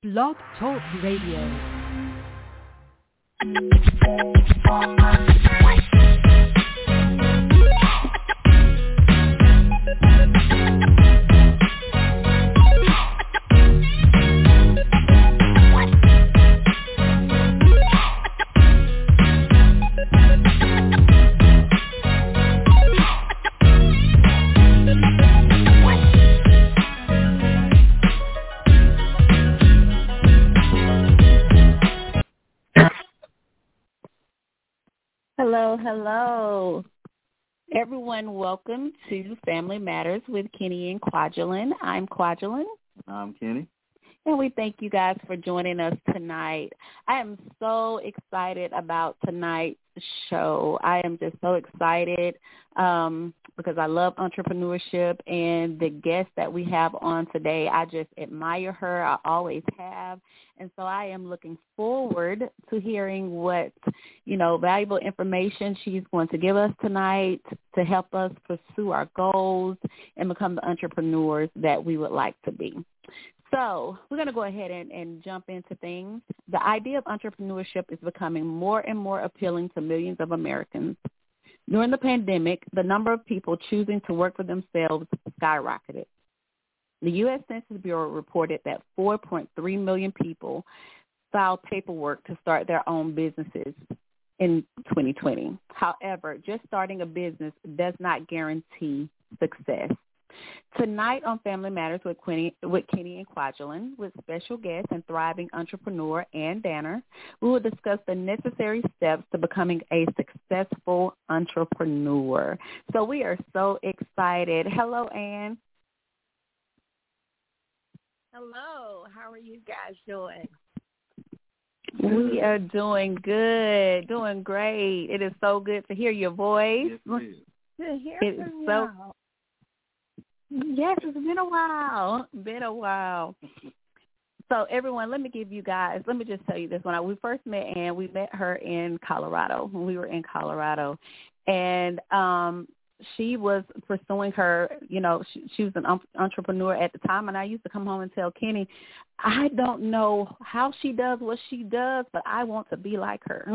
Blog Talk Radio. Hello. Everyone, welcome to Family Matters with Kenny and Kwajalein. I'm Kwajalein. I'm Kenny. And we thank you guys for joining us tonight. I am so excited about tonight's show. I am just so excited because I love entrepreneurship, and the guest that we have on today, I just admire her. I always have. And so I am looking forward to hearing what, valuable information she's going to give us tonight to help us pursue our goals and become the entrepreneurs that we would like to be. So we're going to go ahead and jump into things. The idea of entrepreneurship is becoming more and more appealing to millions of Americans. During the pandemic, the number of people choosing to work for themselves skyrocketed. The U.S. Census Bureau reported that 4.3 million people filed paperwork to start their own businesses in 2020. However, just starting a business does not guarantee success. Tonight on Family Matters with Kenny and Kwajalein, with special guest and thriving entrepreneur Ann Danner, we will discuss the necessary steps to becoming a successful entrepreneur. So we are so excited. Hello, Ann. Hello. How are you guys doing? We are doing good, doing great. It is so good to hear your voice. Yes, it is. To hear It's from so. y'all. Yes, it's been a while. So everyone, let me just tell you this. When we first met Ann, we met her in Colorado, when we were in Colorado. And she was pursuing her, she was an entrepreneur at the time. And I used to come home and tell Kenny, I don't know how she does what she does, but I want to be like her.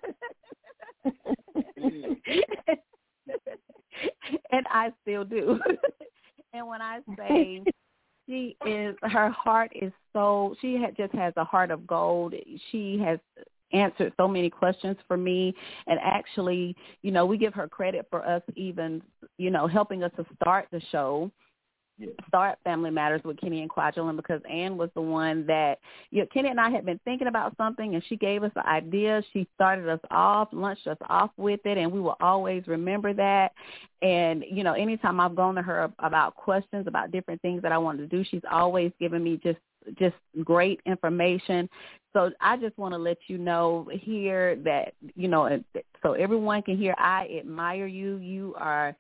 And I still do. And when I say her heart is just has a heart of gold. She has answered so many questions for me. And actually, we give her credit for us even, helping us to start the show. Start Family Matters with Kenny and Kwajalein, because Ann was the one that, Kenny and I had been thinking about something, and she gave us the idea. She started us off, launched us off with it, and we will always remember that. And, anytime I've gone to her about questions about different things that I wanted to do, she's always given me just great information. So I just want to let you know here that, so everyone can hear, I admire you. You are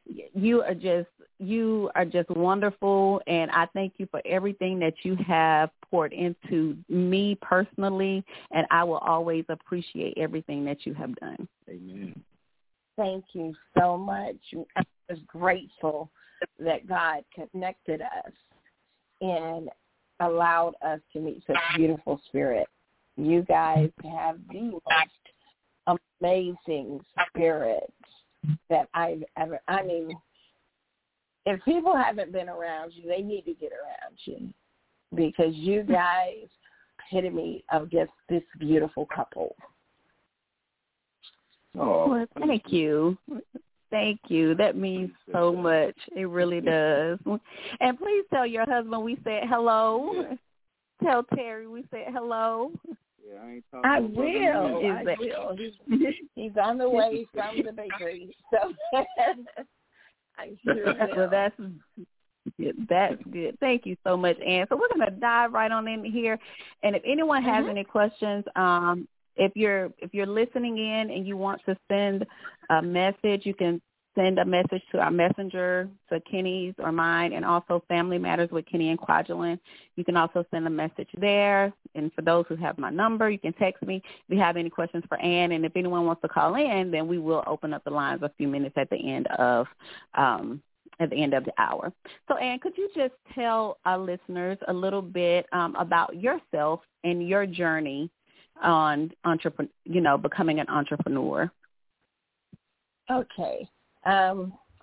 just wonderful, and I thank you for everything that you have poured into me personally, and I will always appreciate everything that you have done. Amen. Thank you so much. I'm just grateful that God connected us and allowed us to meet such beautiful spirit. You guys have the most amazing spirit that I've ever, if people haven't been around you, they need to get around you, because you guys epitome of just this beautiful couple. Oh, well, thank you. Thank you. That means so much. It really does. And please tell your husband we said hello. Yeah. Tell Terry we said hello. Yeah, I will. He's on the way from the bakery, so I'm sure. Well, that's good. Thank you so much, Ann. So we're going to dive right on in here. And if anyone has any questions, if you're listening in and you want to send a message, you can send a message to our messenger, to Kenny's or mine, and also Family Matters with Kenny and Kwajalein. You can also send a message there. And for those who have my number, you can text me if you have any questions for Ann. And if anyone wants to call in, then we will open up the lines a few minutes at the end of at the end of the hour. So, Ann, could you just tell our listeners a little bit about yourself and your journey on becoming an entrepreneur? Okay. I've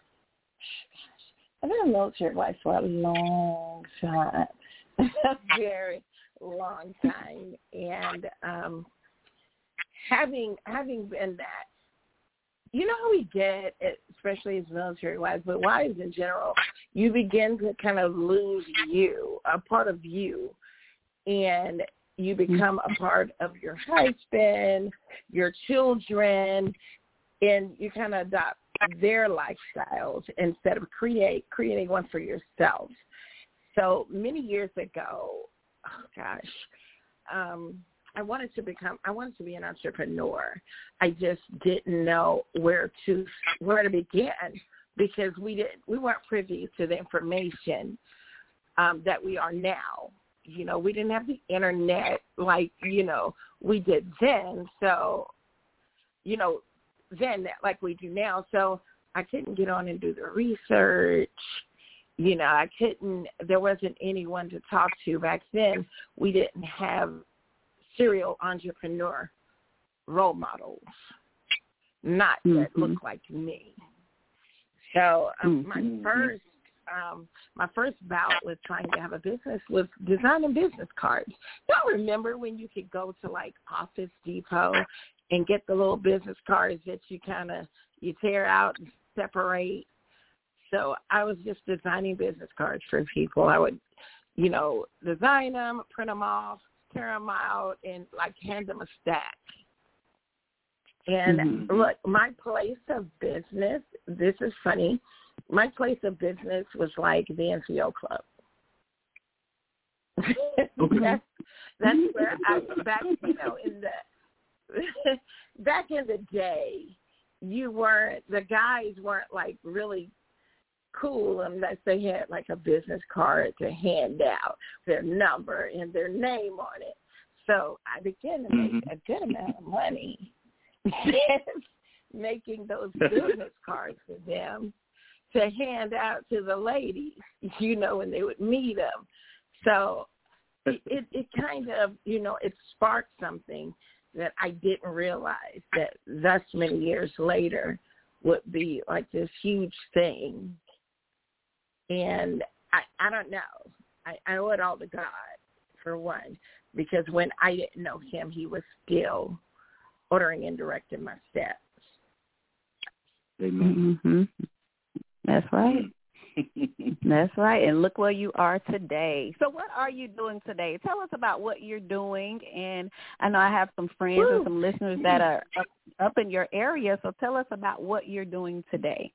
been a military wife for a long time, a very long time, and having been that, you know how we get, especially as military wives, but wives in general, you begin to kind of lose you, a part of you, and you become a part of your husband, your children, and you kind of adopt their lifestyles instead of creating one for yourself. So many years ago, I wanted to be an entrepreneur. I just didn't know where to begin because we weren't privy to the information that we are now. You know, we didn't have the internet like, we did then. So, then like we do now. So I couldn't get on and do the research. There wasn't anyone to talk to back then. We didn't have serial entrepreneur role models, not that looked like me. So my first bout with trying to have a business was designing business cards. Y'all remember when you could go to like Office Depot and get the little business cards that you tear out and separate? So I was just designing business cards for people. I would, design them, print them off, tear them out, and like hand them a stack. And look, my place of business, this is funny, my place of business was like the NCO club. That's where back in the day, the guys weren't like really cool unless they had like a business card to hand out, their number and their name on it. So I began to make a good amount of money making those business cards for them to hand out to the ladies, when they would meet them. So it kind of, it sparked something that I didn't realize that thus many years later would be like this huge thing. And I don't know. I owe it all to God, for one, because when I didn't know him, he was still ordering and directing my steps. Amen. That's right. That's right. And look where you are today. So what are you doing today? Tell us about what you're doing. And I know I have some friends and some listeners that are up in your area. So tell us about what you're doing today.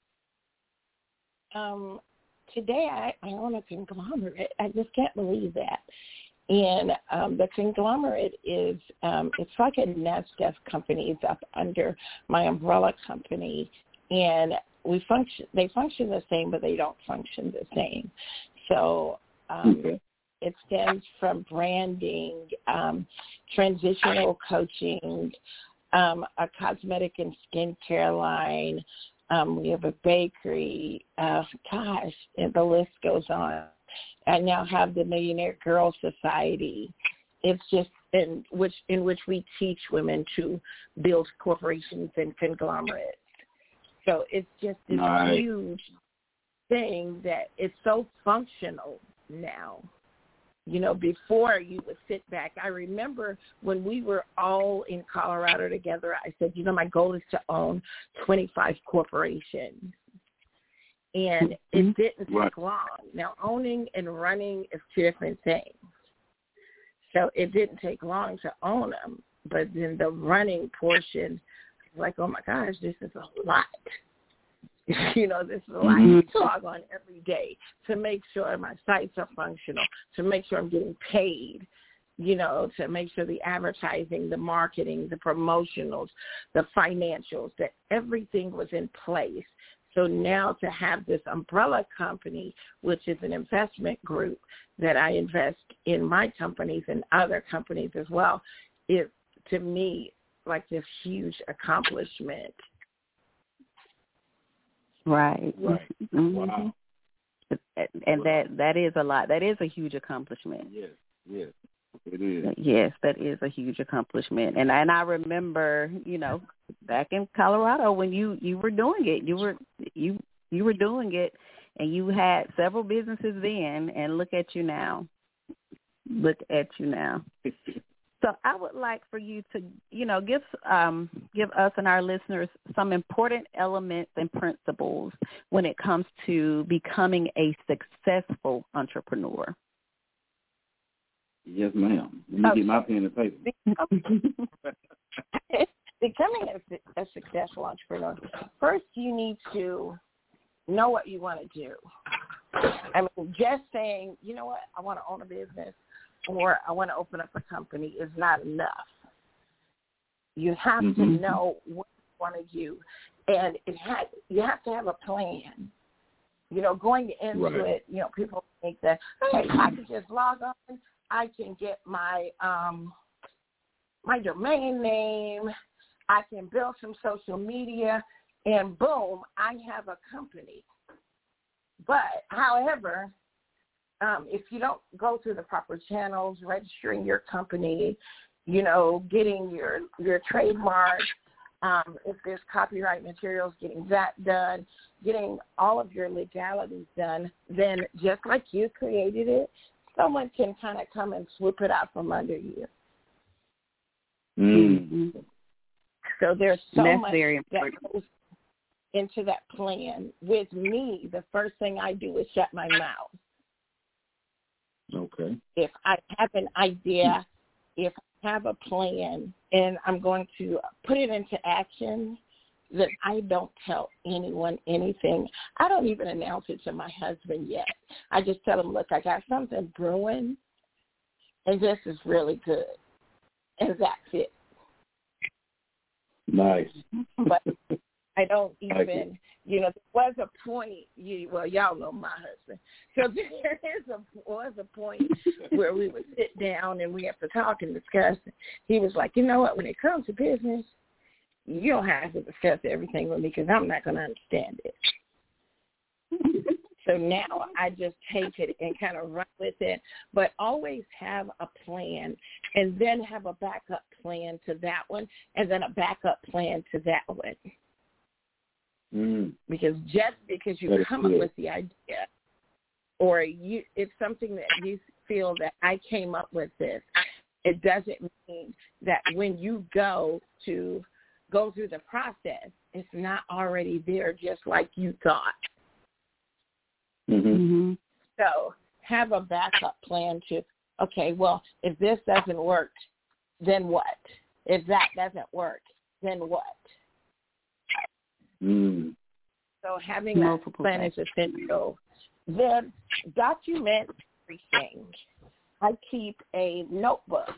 Today I own a conglomerate. I just can't believe that. And the conglomerate is, it's like a nest of companies up under my umbrella company. And they function the same, but they don't function the same. So it stems from branding, transitional coaching, a cosmetic and skincare line. We have a bakery. And the list goes on. I now have the Millionaire Girl Society. It's just in which we teach women to build corporations and conglomerates. So it's just this huge thing that it's so functional now. Before you would sit back. I remember when we were all in Colorado together, I said, my goal is to own 25 corporations. And it didn't take long. Now, owning and running is two different things. So it didn't take long to own them. But then the running portion, like, oh, my gosh, this is a lot. This is a lot to log on every day to make sure my sites are functional, to make sure I'm getting paid, to make sure the advertising, the marketing, the promotionals, the financials, that everything was in place. So now to have this umbrella company, which is an investment group that I invest in my companies and other companies as well, is, to me, like this huge accomplishment. Right. Wow. And that is a lot. That is a huge accomplishment. Yes, it is. Yes, that is a huge accomplishment. And I remember, back in Colorado when you were doing it, you were doing it, and you had several businesses then, and look at you now. Look at you now. So I would like for you to, give us and our listeners some important elements and principles when it comes to becoming a successful entrepreneur. Yes, ma'am. Let me get my pen and paper. Becoming a successful entrepreneur, first you need to know what you want to do. I mean, just saying, you know what, I want to own a business or I want to open up a company is not enough. You have to know what you want to do, and you have to have a plan. Going into it, people think that, hey, I can just log on, I can get my my domain name, I can build some social media, and boom, I have a company. But, however, if you don't go through the proper channels, registering your company, getting your trademark, if there's copyright materials, getting that done, getting all of your legalities done, then just like you created it, someone can kind of come and swoop it out from under you. Mm-hmm. So there's so That's much very that important. goes into that plan. With me, the first thing I do is shut my mouth. Okay. If I have an idea, if I have a plan, and I'm going to put it into action, then I don't tell anyone anything. I don't even announce it to my husband yet. I just tell him, look, I got something brewing, and this is really good. And that's it. Nice. But I don't even, there was a point, y'all know my husband. So there was a point where we would sit down and we have to talk and discuss. He was like, you know what, when it comes to business, you don't have to discuss everything with me because I'm not going to understand it. So now I just take it and kind of run with it, but always have a plan and then have a backup plan to that one and then a backup plan to that one. Because just because you come up with the idea or it's something that you feel that I came up with this, it doesn't mean that when you go through the process, it's not already there just like you thought. Mm-hmm. So have a backup plan to, okay, well, if this doesn't work, then what? If that doesn't work, then what? Mm. So having that plan is essential. Then document everything. I keep a notebook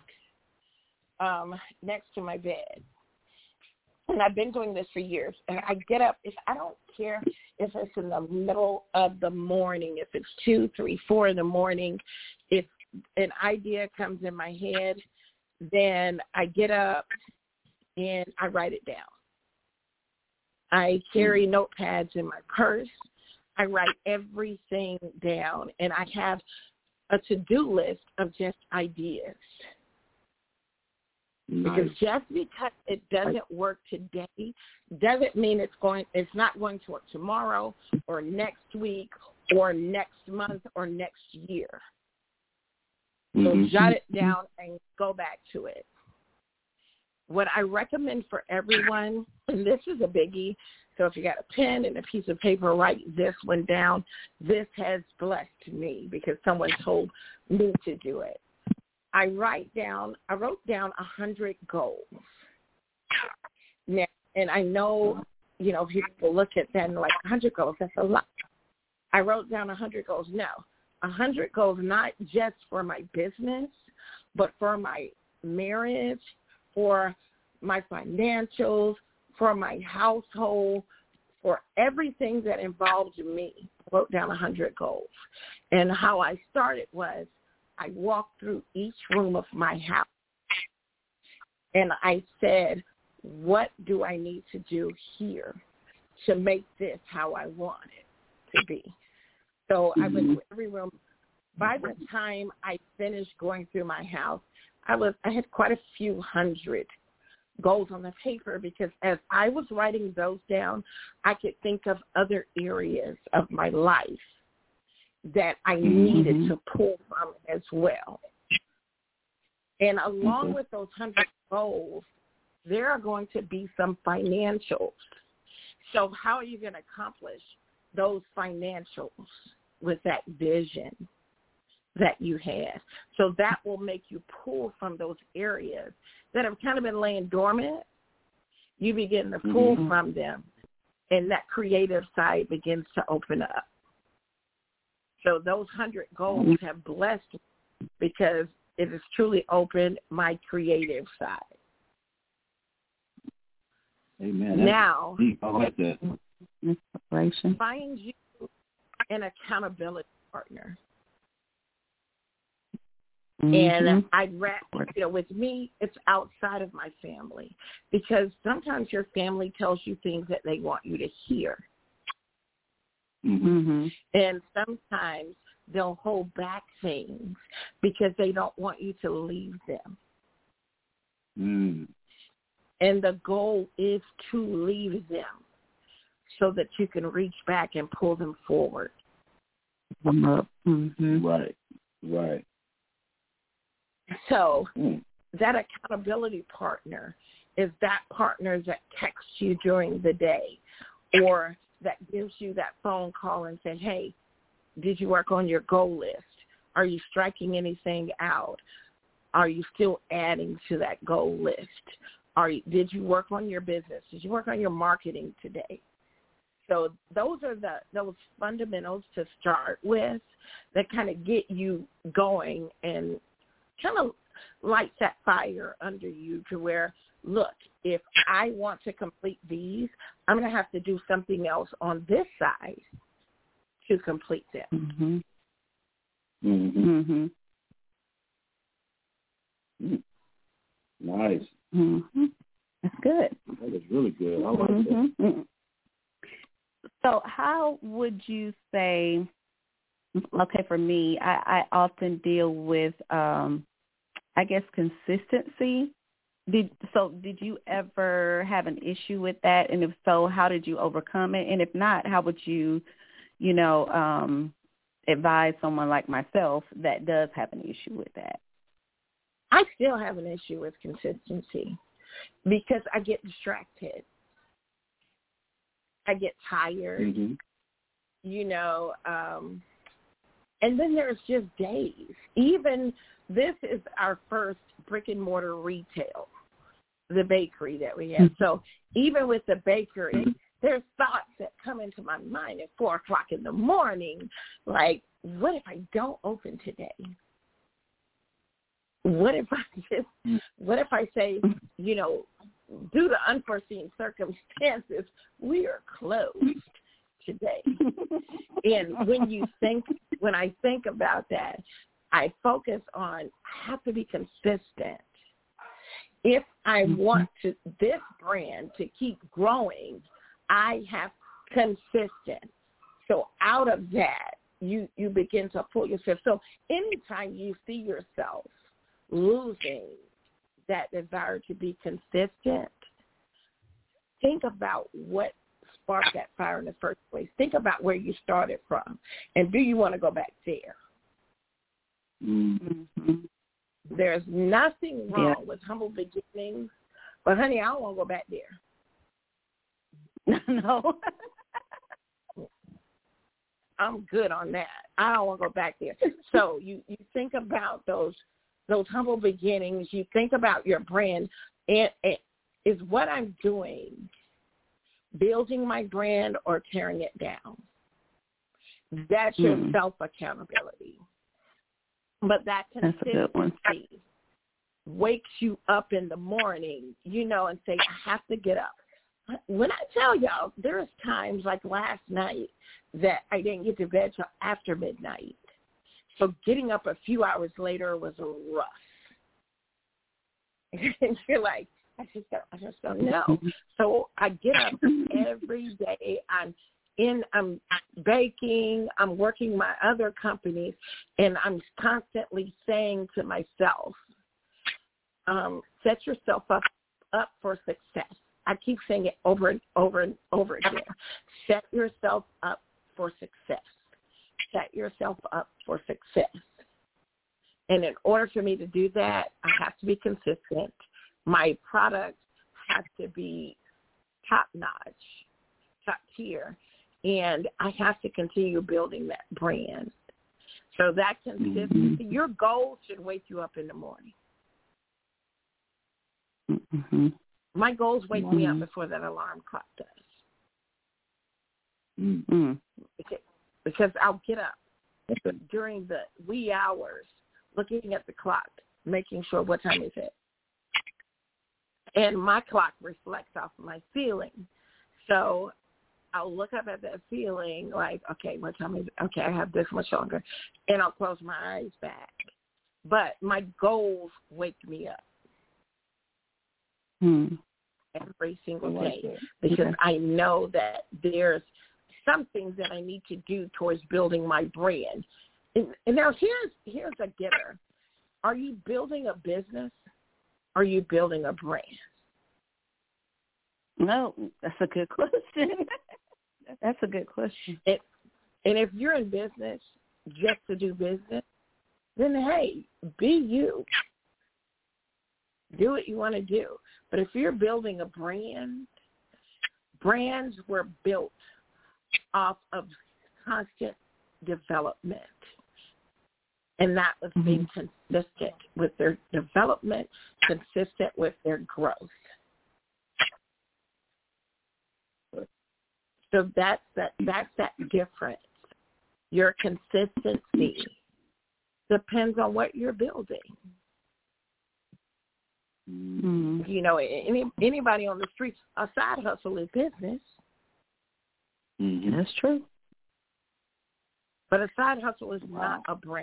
next to my bed. And I've been doing this for years. And I get up, I don't care if it's in the middle of the morning, if it's 2, 3, 4 in the morning, if an idea comes in my head, then I get up and I write it down. I carry notepads in my purse. I write everything down. And I have a to-do list of just ideas. Nice. Because just because it doesn't work today doesn't mean it's not going to work tomorrow or next week or next month or next year. So jot it down and go back to it. What I recommend for everyone, and this is a biggie, so if you got a pen and a piece of paper, write this one down. This has blessed me because someone told me to do it. I wrote down 100 goals. Now, and I know, people look at that and like 100 goals, that's a lot. I wrote down 100 goals. No, 100 goals not just for my business, but for my marriage, for my financials, for my household, for everything that involved me. I wrote down 100 goals. And how I started was I walked through each room of my house and I said, what do I need to do here to make this how I want it to be? So I went through every room. By the time I finished going through my house, I had quite a few hundred goals on the paper, because as I was writing those down, I could think of other areas of my life that I needed to pull from as well. And along with those 100 goals, there are going to be some financials. So how are you going to accomplish those financials with that vision that you have? So that will make you pull from those areas that have kind of been laying dormant. You begin to pull from them, and that creative side begins to open up. So those 100 goals have blessed me, because it has truly opened my creative side. Amen. Now, I like that. Inspiration. Find you an accountability partner. And I'd rather, with me, it's outside of my family, because sometimes your family tells you things that they want you to hear. And sometimes they'll hold back things because they don't want you to leave them. And the goal is to leave them so that you can reach back and pull them forward. Right. So that accountability partner is that partner that texts you during the day, or that gives you that phone call and say, hey, did you work on your goal list? Are you striking anything out? Are you still adding to that goal list? Did you work on your business? Did you work on your marketing today? So those are those fundamentals to start with that kind of get you going and kind of lights that fire under you to where, look, if I want to complete these, I'm going to have to do something else on this side to complete them. Nice. That's good. That is really good. I like that. So how would you say, okay, for me, I often deal with, I guess, consistency. Did you ever have an issue with that? And if so, how did you overcome it? And if not, how would you, advise someone like myself that does have an issue with that? I still have an issue with consistency because I get distracted. I get tired, and then there's just days. Even this is our first brick and mortar retail, the bakery that we have. So even with the bakery, there's thoughts that come into my mind at 4:00 in the morning, like, what if I don't open today? What if I say, due to unforeseen circumstances, we are closed today. And when I think about that, I focus on, I have to be consistent. If I want this brand to keep growing, I have consistent. So out of that, you begin to pull yourself. So anytime you see yourself losing that desire to be consistent, think about what sparked that fire in the first place. Think about where you started from, and do you want to go back there? There's nothing wrong with humble beginnings, but honey, I don't want to go back there. No. I'm good on that. I don't want to go back there. So you think about those humble beginnings. You think about your brand. And is what I'm doing building my brand or tearing it down? That's your self-accountability. But that consistency wakes you up in the morning, and say, I have to get up. When I tell y'all, there's times like last night that I didn't get to bed till after midnight. So getting up a few hours later was rough. And you're like, I just don't know. So I get up every day. I'm I'm baking, I'm working my other companies, and I'm constantly saying to myself, set yourself up for success. I keep saying it over and over and over again. Set yourself up for success. Set yourself up for success. And in order for me to do that, I have to be consistent. My product has to be top-notch, top-tier, and I have to continue building that brand. So that consistency, your goals should wake you up in the morning. Mm-hmm. My goals wake me up before that alarm clock does. Mm-hmm. Because I'll get up during the wee hours looking at the clock, making sure what time is it. And my clock reflects off my feeling. So I'll look up at that feeling like, okay, what time is it? Okay, I have this much longer. And I'll close my eyes back. But my goals wake me up every single day because I know that there's some things that I need to do towards building my brand. And now here's a getter. Are you building a business? Are you building a brand? No, that's a good question. That's a good question. And if you're in business just to do business, then, hey, be you. Do what you want to do. But if you're building a brand, brands were built off of constant development. And that was being consistent with their development, consistent with their growth. So that's that difference. Your consistency depends on what you're building. You know, anybody on the street, a side hustle is business. That's true. But a side hustle is not a brand.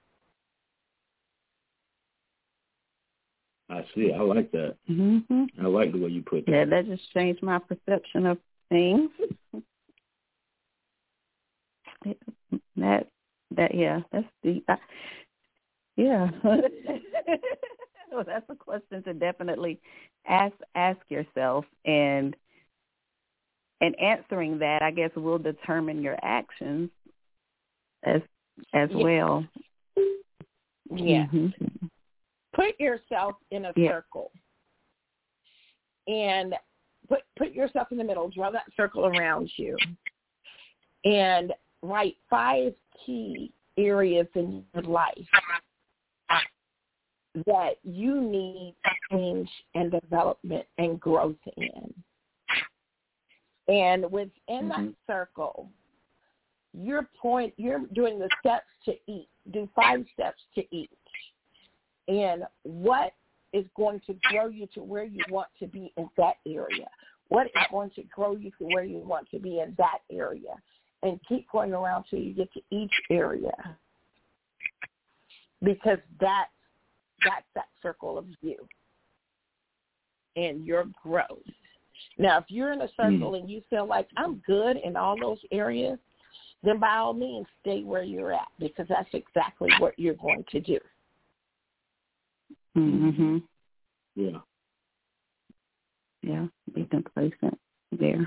I see. I like that. I like the way you put that. Yeah, that just changed my perception of things. That's deep. Yeah. Well, that's a question to definitely ask yourself, and answering that, I guess, will determine your actions as well. Yeah. Put yourself in a circle, and put yourself in the middle. Draw that circle around you, and write 5 key areas in your life that you need change and development and growth in. And within that circle, you're doing the steps to each. Do 5 steps to each. And what is going to grow you to where you want to be in that area? What is going to grow you to where you want to be in that area? And keep going around till you get to each area. Because that's that circle of you and your growth. Now, if you're in a circle and you feel like I'm good in all those areas, then by all means stay where you're at, because that's exactly what you're going to do. Yeah. Yeah, be complacent there.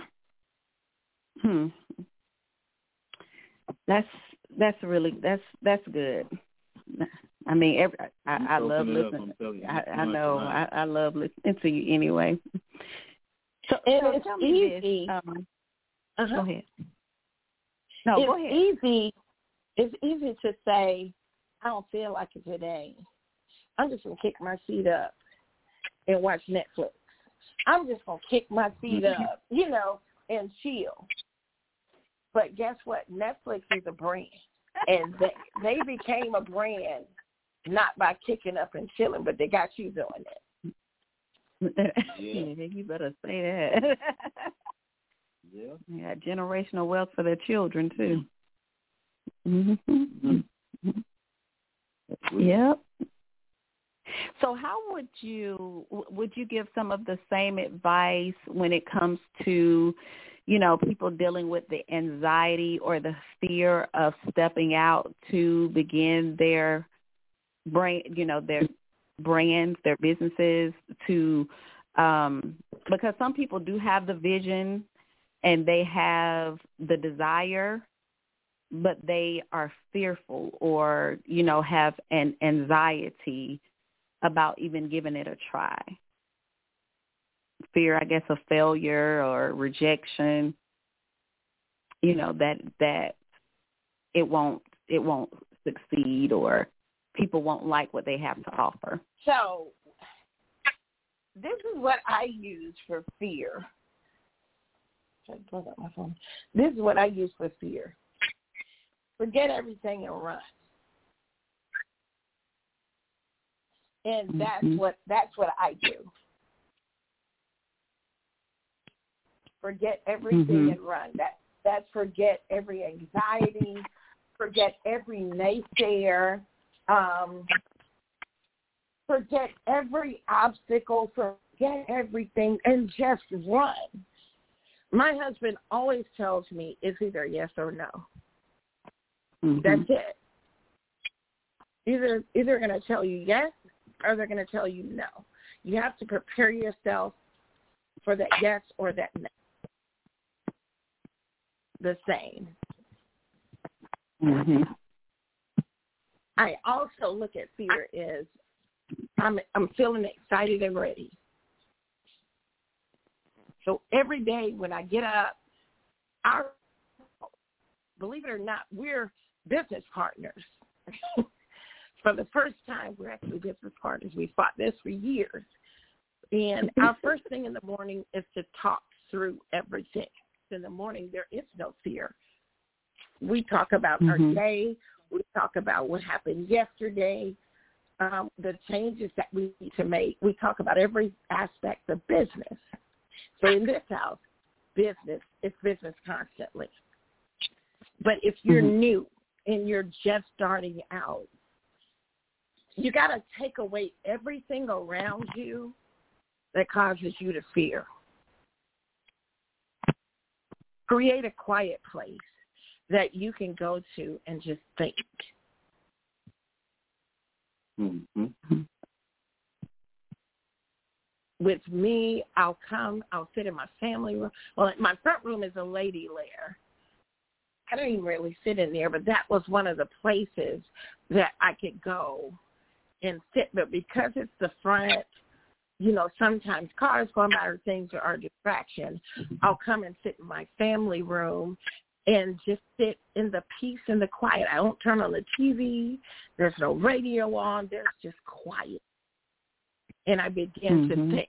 That's really that's good. I mean, I love listening. I know. I love listening to you anyway. So it's tell me easy. This. Go ahead. No, go ahead. It's easy to say, I don't feel like it today. I'm just going to kick my feet up and watch Netflix. I'm just going to kick my feet up, and chill. But guess what? Netflix is a brand. And they became a brand not by kicking up and chilling, but they got you doing it. Yeah, you better say that. Yeah, generational wealth for their children too. Yep. So how would you give some of the same advice when it comes to people dealing with the anxiety or the fear of stepping out to begin their their brands, their businesses, because some people do have the vision and they have the desire, but they are fearful or, have an anxiety about even giving it a try. Fear, I guess, of failure or rejection, that it won't succeed or people won't like what they have to offer. So this is what I use for fear. Should I plug up my phone? This is what I use for fear. Forget everything and run. And that's what I do. Forget everything and run. That's forget every anxiety, forget every naysayer, forget every obstacle, forget everything, and just run. My husband always tells me it's either yes or no. That's it. Either going to tell you yes or they're going to tell you no. You have to prepare yourself for that yes or that no. The same. I also look at fear as I'm feeling excited and ready. So every day when I get up, believe it or not, we're business partners. For the first time, we're actually business partners. We fought this for years. And our first thing in the morning is to talk through everything. In the morning, there is no fear. We talk about our day. We talk about what happened yesterday, the changes that we need to make. We talk about every aspect of business. So in this house, it's business constantly. But if you're new and you're just starting out, you got to take away everything around you that causes you to fear. Create a quiet place that you can go to and just think. With me, I'll sit in my family room. Well, my front room is a lady lair. I don't even really sit in there, but that was one of the places that I could go and sit. But because it's the front, sometimes cars going by or things are a distraction. I'll come and sit in my family room and just sit in the peace and the quiet. I don't turn on the TV. There's no radio on. There's just quiet. And I begin to think.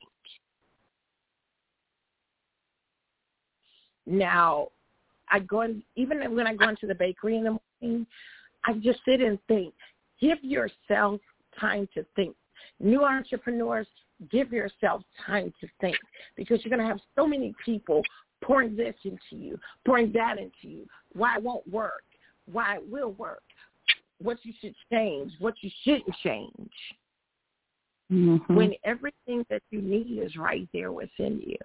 Now, even when I go into the bakery in the morning, I just sit and think. Give yourself time to think. New entrepreneurs, give yourself time to think, because you're going to have so many people pouring this into you, pouring that into you, why it won't work, why it will work, what you should change, what you shouldn't change, when everything that you need is right there within you.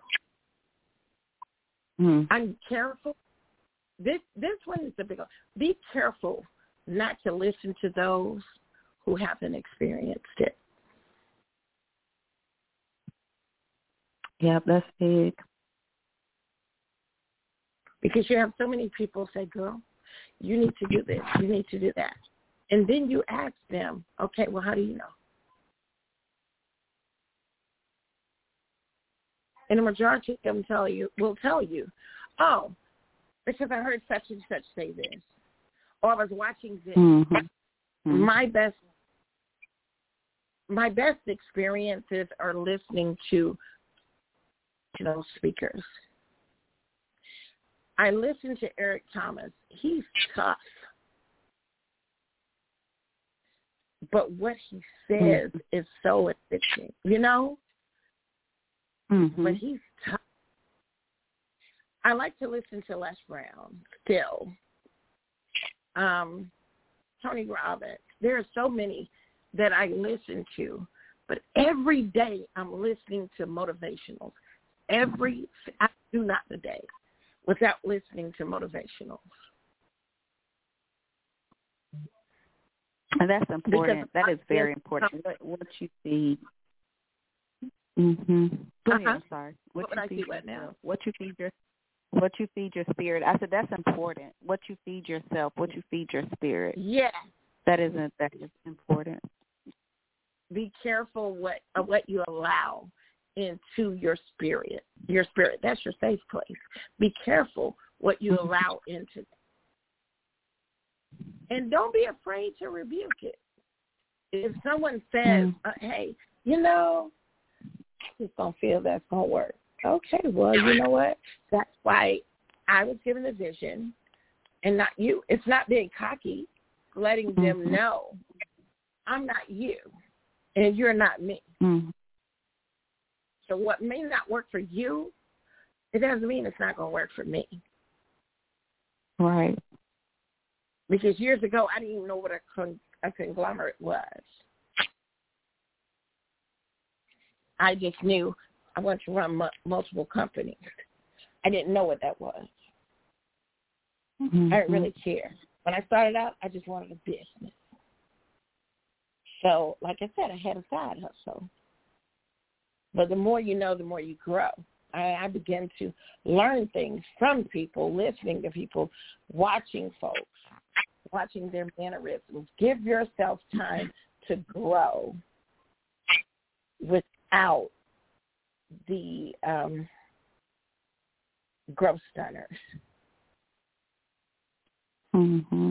I'm careful. This one is the big one. Be careful not to listen to those who haven't experienced it. Yeah, that's big. Because you have so many people say, girl, you need to do this, you need to do that. And then you ask them, okay, well, how do you know? And the majority of them will tell you, oh, because I heard such and such say this, or I was watching this. My best experiences are listening to speakers. I listen to Eric Thomas. He's tough. But what he says is so addicting, But he's tough. I like to listen to Les Brown still. Tony Robbins. There are so many that I listen to. But every day I'm listening to motivationals. I do not the day. without listening to motivationals. And that's important. That is very important. What you feed. Mm-hmm. Go ahead. I'm sorry. What would I do right now? What you feed your spirit. I said that's important. What you feed yourself, what you feed your spirit. Yes. That is important. Be careful what you allow into your spirit. Your spirit, that's your safe place. Be careful what you allow into it. And don't be afraid to rebuke it. If someone says, hey, I just don't feel that's going to work. Okay, well, you know what? That's why I was given a vision and not you. It's not being cocky, letting them know I'm not you and you're not me. Mm-hmm. So what may not work for you, it doesn't mean it's not going to work for me. Right. Because years ago, I didn't even know what a conglomerate was. I just knew I wanted to run multiple companies. I didn't know what that was. Mm-hmm. I didn't really care. When I started out, I just wanted a business. So, like I said, I had a side hustle. But the more you know, the more you grow. I began to learn things from people, listening to people, watching folks, watching their mannerisms. Give yourself time to grow without the growth stunners. Mm-hmm.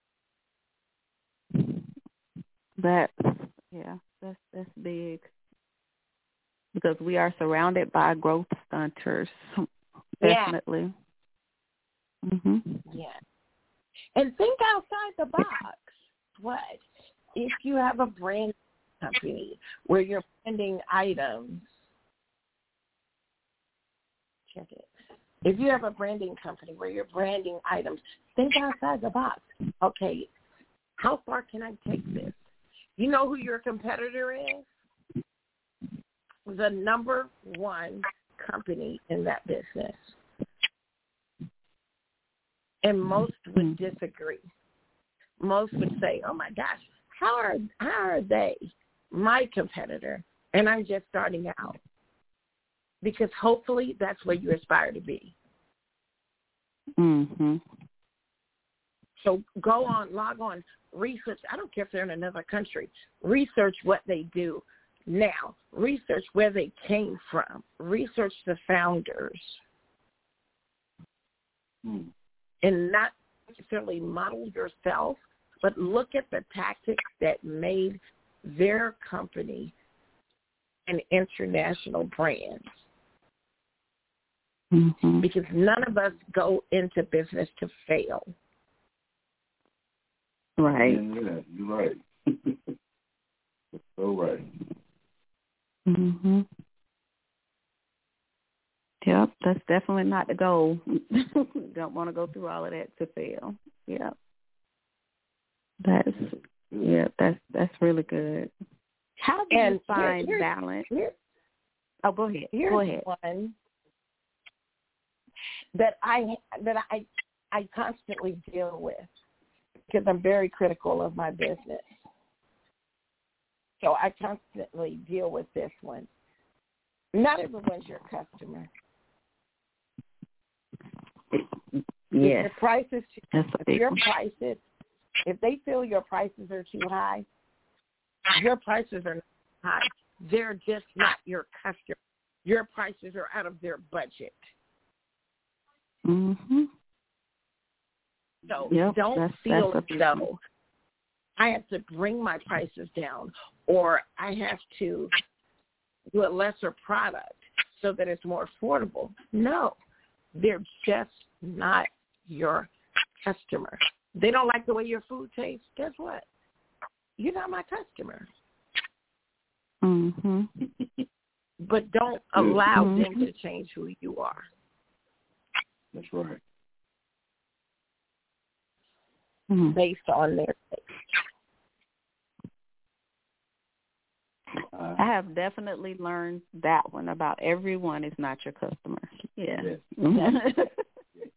That's big. Because we are surrounded by growth stunters. Definitely. Yeah. Mm-hmm. Yeah. And think outside the box. What? If you have a brand company where you're branding items, check it. If you have a branding company where you're branding items, think outside the box. Okay, how far can I take this? You know who your competitor is? The number one company in that business. And most would disagree. Most would say, oh, my gosh, how are they my competitor and I'm just starting out? Because hopefully that's where you aspire to be. Mm-hmm. So go on, log on, research. I don't care if they're in another country. Research what they do now. Research where they came from. Research the founders. And not necessarily model yourself, but look at the tactics that made their company an international brand. Mm-hmm. Because none of us go into business to fail. Right. Yeah, you're right. That's so right. Mm-hmm. Yep, that's definitely not the goal. Don't want to go through all of that to fail. Yep. That's really good. How do you find balance? Go ahead. Go ahead. One that I constantly deal with because I'm very critical of my business. So I constantly deal with this one. Not everyone's your customer. Yes. If they feel your prices are too high, your prices are not high. They're just not your customer. Your prices are out of their budget. Mm-hmm. So don't feel as though I have to bring my prices down or I have to do a lesser product so that it's more affordable. No, they're just not your customer. They don't like the way your food tastes. Guess what? You're not my customer. Mm-hmm. But don't allow them to change who you are. That's right. Based on their taste. I have definitely learned that one about everyone is not your customer. Yeah. Yes.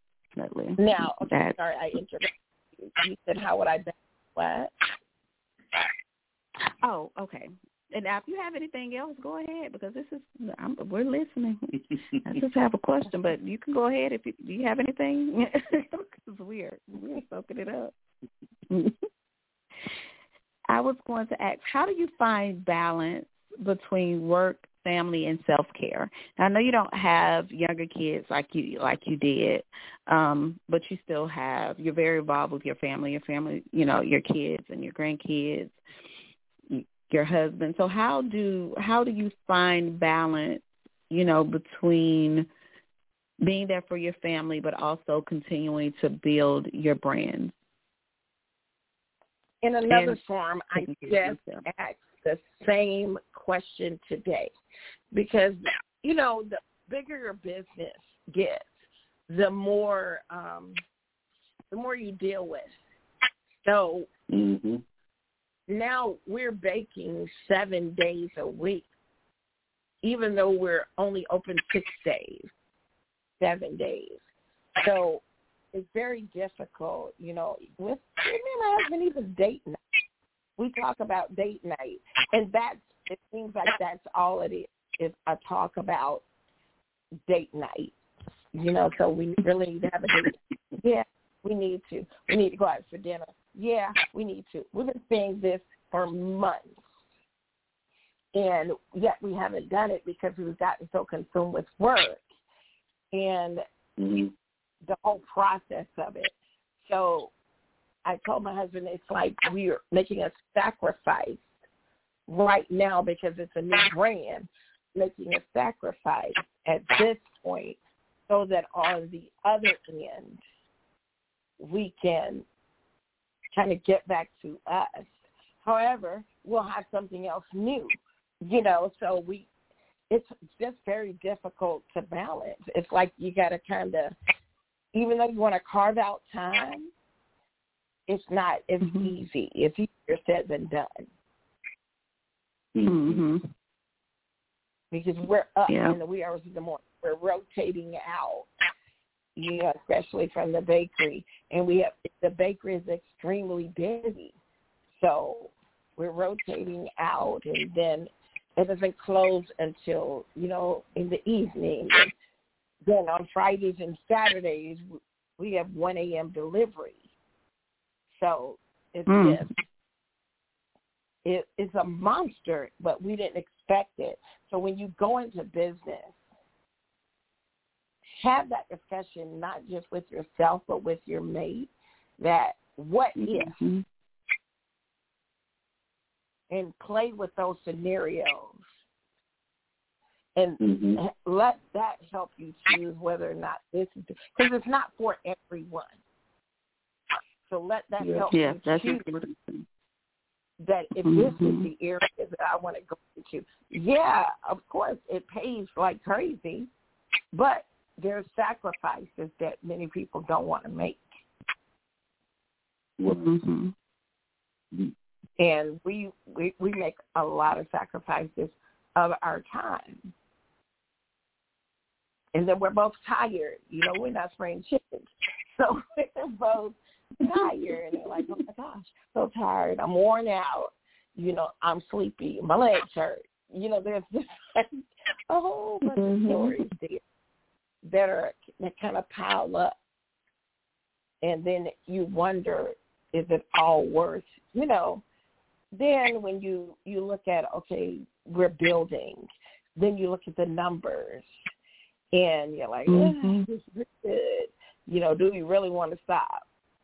Absolutely. Now, okay, sorry, I interrupted you. You said, how would I balance what? Oh, okay. And now, if you have anything else, go ahead, because we're listening. I just have a question, but you can go ahead if do you have anything? It's weird. We're soaking it up. I was going to ask, how do you find balance between work, family, and self-care? Now, I know you don't have younger kids like you did, but you still you're very involved with your family, your kids and your grandkids, your husband. So how do you find balance, between being there for your family, but also continuing to build your brand? In another form, I just asked the same question today because, the bigger your business gets, the more you deal with. So now we're baking 7 days a week, even though we're only open 6 days, 7 days. So it's very difficult, with me and my husband, even date night. We talk about date night, and it seems like that's all it is a talk about date night. So we really need to have a date. Yeah, we need to. We need to go out for dinner. Yeah, we need to. We've been saying this for months, and yet we haven't done it because we've gotten so consumed with work and the whole process of it. So I told my husband it's like we're making a sacrifice right now because it's a new brand, making a sacrifice at this point so that on the other end we can kind of get back to us. However, we'll have something else new, so it's just very difficult to balance. It's like you got to kind of, even though you want to carve out time, it's not as easy. It's easier said than done. Because we're up in the wee hours of the morning. We're rotating out, especially from the bakery. And the bakery is extremely busy. So we're rotating out, and then it doesn't close until, in the evening. And then on Fridays and Saturdays, we have 1 a.m. delivery. So it's it's a monster, but we didn't expect it. So when you go into business, have that discussion not just with yourself, but with your mate, that what if, and play with those scenarios. And let that help you choose whether or not this is, because it's not for everyone. So let that help you choose that if this is the area that I want to go into. Yeah, of course, it pays like crazy, but there's sacrifices that many people don't want to make. And we make a lot of sacrifices of our time. And then we're both tired. We're not spraying chickens. So we're both tired. And they're like, oh, my gosh, so tired. I'm worn out. I'm sleepy. My legs hurt. There's just like a whole bunch of stories there that kind of pile up. And then you wonder, is it all worth, Then when you look at, okay, we're building, then you look at the numbers, and you're like, this is good. Do we really want to stop?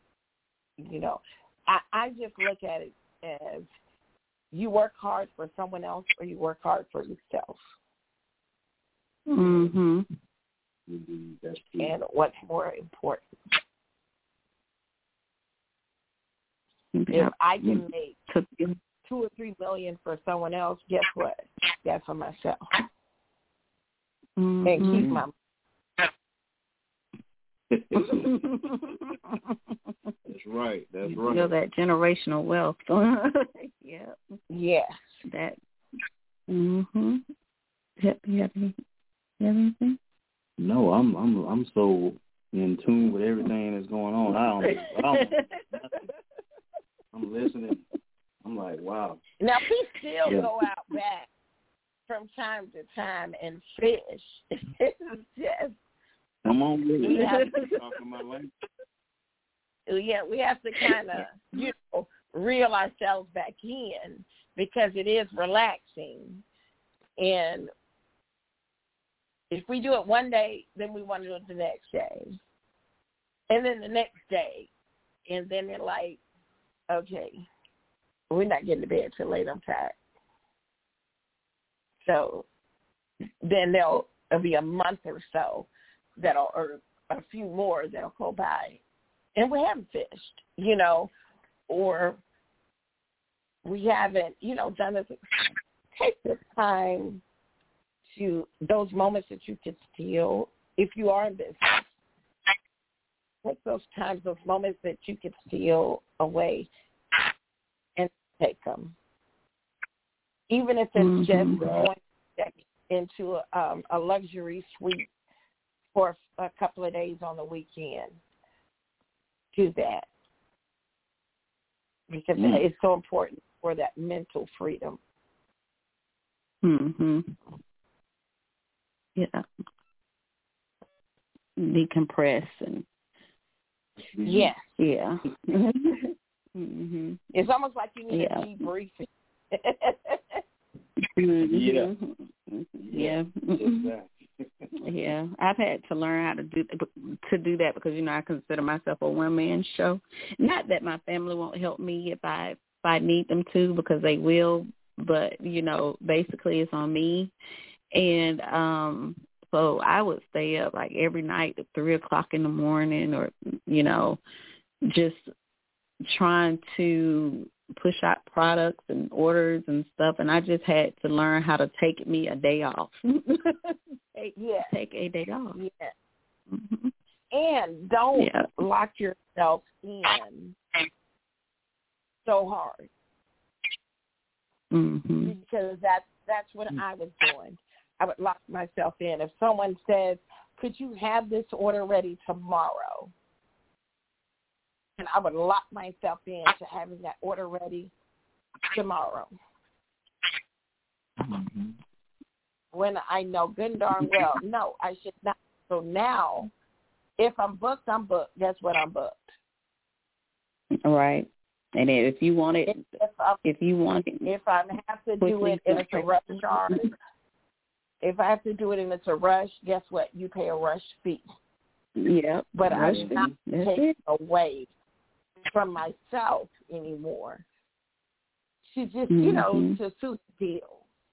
I just look at it as you work hard for someone else or you work hard for yourself. And what's more important? If I can make $2 or $3 million for someone else, guess what? That's for myself. And keep my That's right. You feel that generational wealth. Yeah. Yes. That. You have anything? No, I'm so in tune with everything that's going on. I don't I'm listening. I'm like, wow. Now, we still go out back from time to time and fish. It's just, come on, we have talking my language. we have to kind of, reel ourselves back in because it is relaxing. And if we do it one day, then we want to do it the next day. And then the next day. And then they're like, okay, we're not getting to bed till late. I'm tired. So then there'll be a month or so or a few more that'll go by. And we haven't fished, or we haven't, done it. Take the time to those moments that you could steal if you are in business. Take those times, those moments that you could steal away and take them. Even if it's just going into a luxury suite for a couple of days on the weekend. Do that. Because it's so important for that mental freedom. Yeah. Decompress and yes. Yeah. It's almost like you need a debriefing. Yeah. Yeah, I've had to learn how to do that because I consider myself a one-man show. Not that my family won't help me if I need them to, because they will, but basically it's on me. And so I would stay up like every night at 3:00 in the morning, or just trying to push out products and orders and stuff, and I just had to learn how to take me a day off. Take a day off. Yeah. And don't lock yourself in so hard. Because that's what I was doing. I would lock myself in. If someone says, could you have this order ready tomorrow? And I would lock myself in to having that order ready tomorrow. When I know good and darn well, no, I should not. So now, if I'm booked, I'm booked. Guess what? I'm booked. All right. And if you want it, if I have to do it and it's a rush charge, if I have to do it and it's a rush, guess what? You pay a rush fee. Yeah. But I'm not taking away from myself anymore. To just, to suit the deal.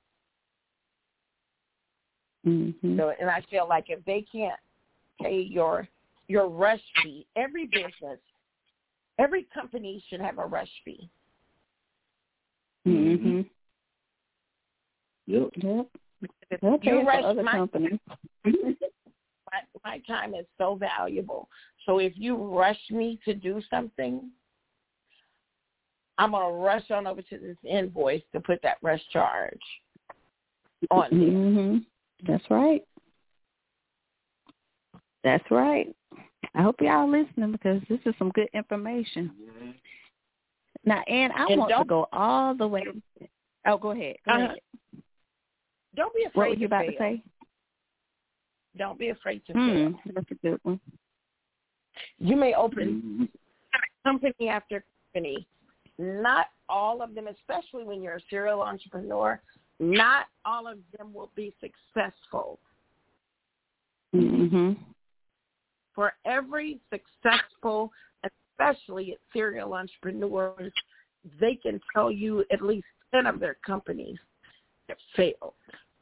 So, and I feel like if they can't pay your rush fee, every business, every company should have a rush fee. Yep. If you rush my company. my time is so valuable. So if you rush me to do something, I'm going to rush on over to this invoice to put that rush charge on there. That's right. That's right. I hope y'all listening because this is some good information. Now, Ann, I want to go all the way. Oh, go ahead. Go ahead. Don't be afraid. What were you about to say? Don't be afraid to fail. That's a good one. You may open company after company. Not all of them, especially when you're a serial entrepreneur, not all of them will be successful. For every successful, especially serial entrepreneurs, they can tell you at least 10 of their companies that failed.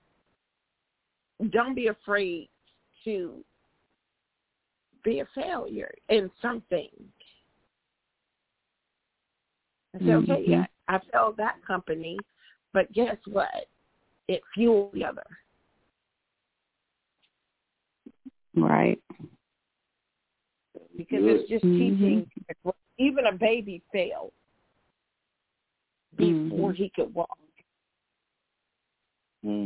Don't be afraid to be a failure in something. I said, okay, yeah, I failed that company, but guess what? It fueled the other. Right. Because it's just teaching. Even a baby failed before he could walk.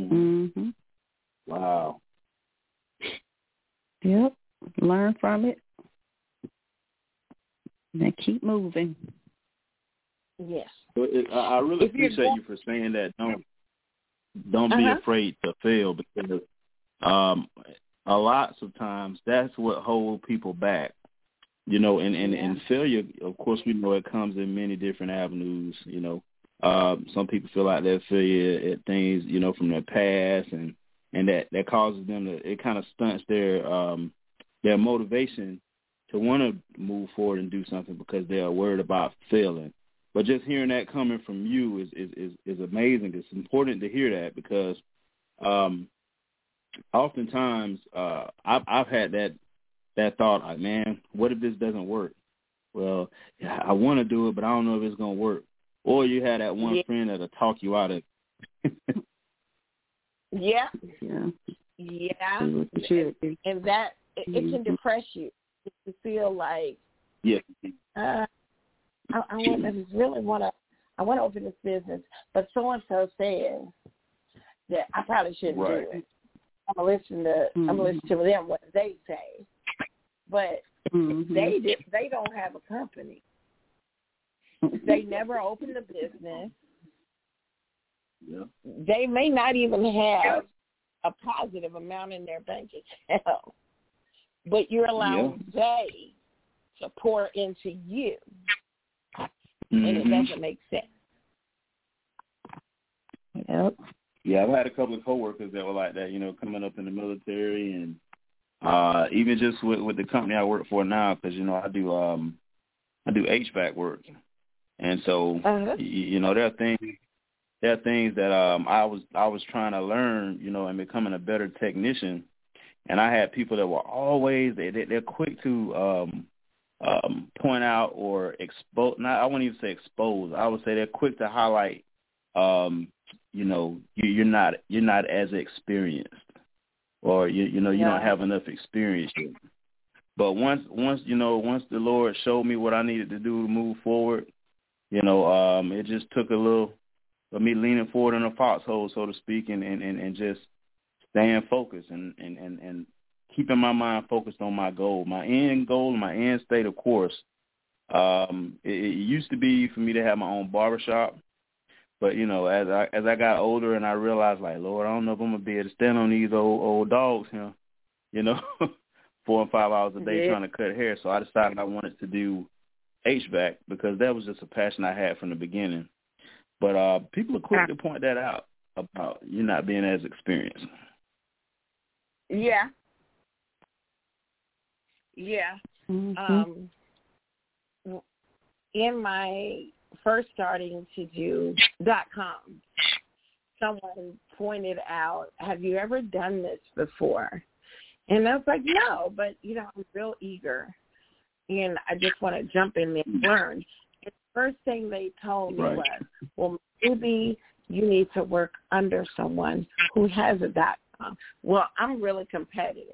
Wow. Yep. Learn from it. And keep moving. Yes. I really appreciate you for saying that. Don't be afraid to fail, because a lot of times that's what holds people back. You know, and failure, of course, we know it comes in many different avenues. You know, some people feel like they're failure at things, you know, from their past, and that causes them to, it kind of stunts their motivation to want to move forward and do something because they are worried about failing. But just hearing that coming from you is amazing. It's important to hear that, because oftentimes I've had that thought, like, man, what if this doesn't work? Well, yeah, I want to do it, but I don't know if it's going to work. Or you had that one friend that'll talk you out of it. Yeah. And that, it can depress you. You feel like, I want to open this business, but so-and-so says that I probably shouldn't do it. I'm gonna listen to them, what they say. But they don't have a company. They never opened a business. Yeah. They may not even have a positive amount in their bank account, but you're allowing they to pour into you, and it doesn't make sense. Yep. Yeah, I've had a couple of coworkers that were like that, you know, coming up in the military, and even just with the company I work for now, because, you know, I do HVAC work, and so you know, there are things that I was trying to learn, you know, and becoming a better technician, and I had people that were always they're quick to point out or expose. I wouldn't even say expose. I would say they're quick to highlight. You know, you're not as experienced, or you don't have enough experience yet. But once the Lord showed me what I needed to do to move forward, you know, it just took a little of me leaning forward in a foxhole, so to speak, and just staying focused and keeping my mind focused on my goal, my end goal, my end state, of course. It used to be for me to have my own barbershop. But, you know, as I got older and I realized, like, Lord, I don't know if I'm going to be able to stand on these old dogs here, you know, 4 and 5 hours a day trying to cut hair. So I decided I wanted to do HVAC, because that was just a passion I had from the beginning. But people are quick to point that out about you not being as experienced. Yeah. Yeah. In my first starting to do .com, someone pointed out, have you ever done this before? And I was like, no, but, you know, I'm real eager, and I just want to jump in there and learn. And the first thing they told me was, well, maybe you need to work under someone who has a .com. Well, I'm really competitive.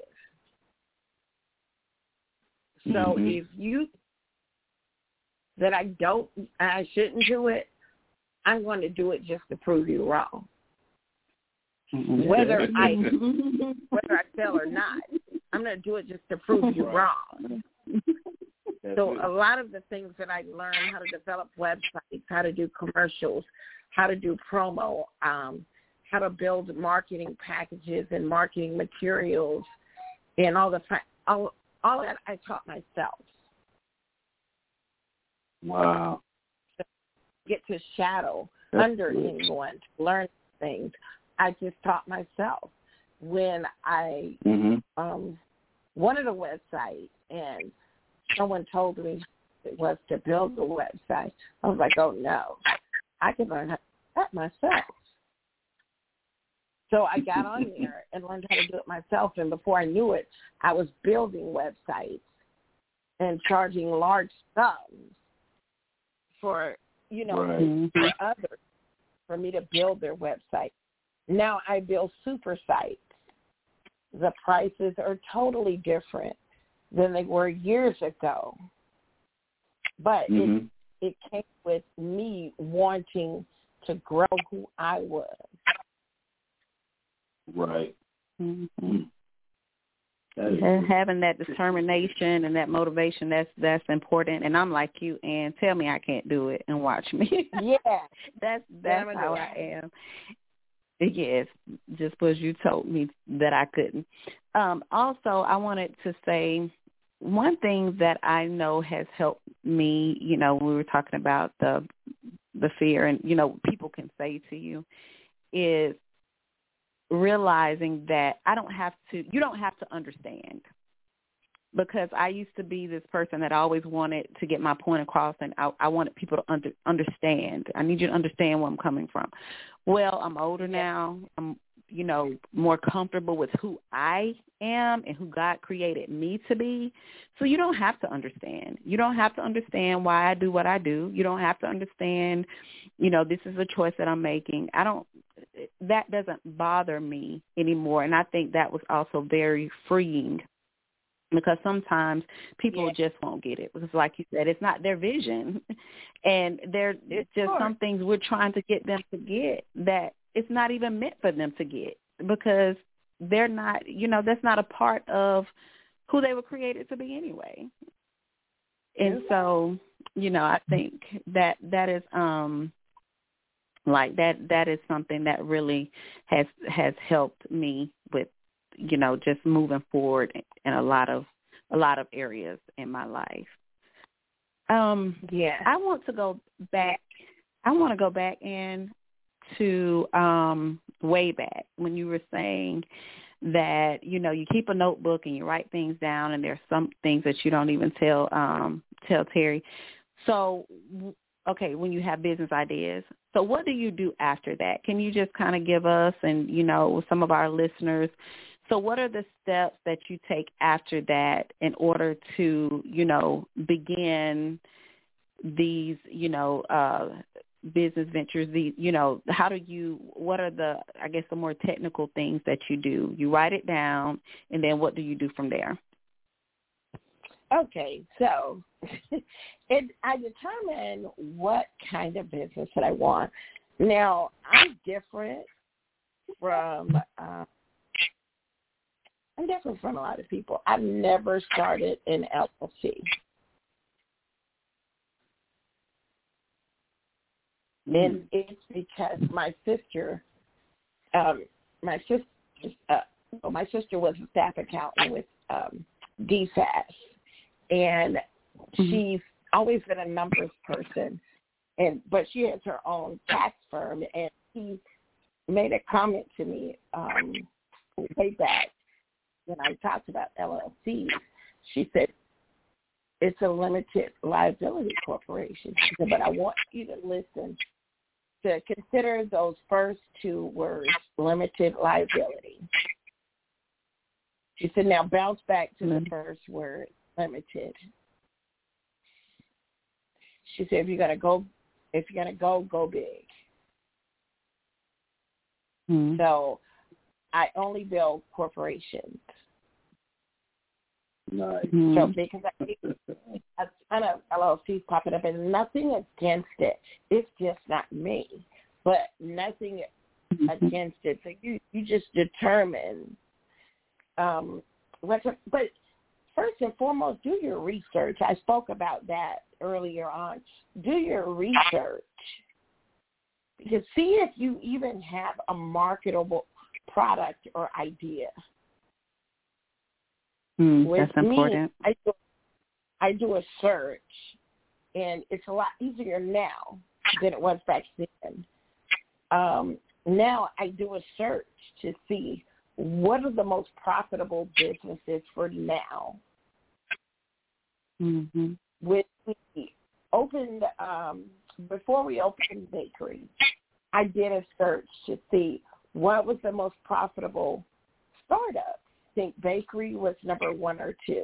So if you that I shouldn't do it, I'm going to do it just to prove you wrong. Whether I fail or not, I'm going to do it just to prove you wrong. So a lot of the things that I learned, how to develop websites, how to do commercials, how to do promo, how to build marketing packages and marketing materials, and all that I taught myself. Wow. So get to shadow under anyone to learn things. I just taught myself. When I wanted a website and someone told me it was to build the website, I was like, oh, no, I can learn how to do that myself. So I got on there and learned how to do it myself, and before I knew it, I was building websites and charging large sums for, for others, for me to build their website. Now I build super sites. The prices are totally different than they were years ago. But it came with me wanting to grow who I was. Right. Having that determination and that motivation, that's important. And I'm like you, and tell me I can't do it and watch me. Yeah. that's how I am. Yes, just because you told me that I couldn't. Also, I wanted to say one thing that I know has helped me, you know, when we were talking about the fear and, you know, people can say to you is realizing that you don't have to understand. Because I used to be this person that always wanted to get my point across, and I wanted people to understand. I need you to understand where I'm coming from. Well, I'm older now. I'm, you know, more comfortable with who I am and who God created me to be. So you don't have to understand. You don't have to understand why I do what I do. You don't have to understand, you know, this is a choice that I'm making. That doesn't bother me anymore. And I think that was also very freeing. Because sometimes people just won't get it. Because like you said, it's not their vision. And it's just some things we're trying to get them to get that it's not even meant for them to get. Because they're not, you know, that's not a part of who they were created to be anyway. And so, you know, I think that is like that is something that really has helped me with, you know, just moving forward in a lot of areas in my life. I want to go back. I want to go back into way back when you were saying that, you know, you keep a notebook and you write things down, and there's some things that you don't even tell Terry. So, okay, when you have business ideas. So what do you do after that? Can you just kind of give us and, you know, some of our listeners, so what are the steps that you take after that in order to, you know, begin these, you know, business ventures? You know, what are the more technical things that you do? You write it down, and then what do you do from there? Okay, so I determine what kind of business that I want. Now, I'm different from a lot of people. I've never started an LLC. And it's because my sister was a staff accountant with DFAS, and she's always been a numbers person, but she has her own tax firm, and she made a comment to me way back when I talked about LLCs. She said, it's a limited liability corporation. She said, but I want you to listen to consider those first two words, limited liability. She said, now bounce back to the first word, limited. She said, if you're gonna go, go big. So I only build corporations. Nice. So because I see a ton of LLCs popping up, and nothing against it. It's just not me, but nothing against it. So you just determine but first and foremost, do your research. I spoke about that earlier on. Do your research. Because see if you even have a marketable product or idea. That's important. I do a search, and it's a lot easier now than it was back then. Now I do a search to see what are the most profitable businesses for now. When we opened, before we opened the bakery, I did a search to see what was the most profitable startup. I think bakery was number 1 or 2.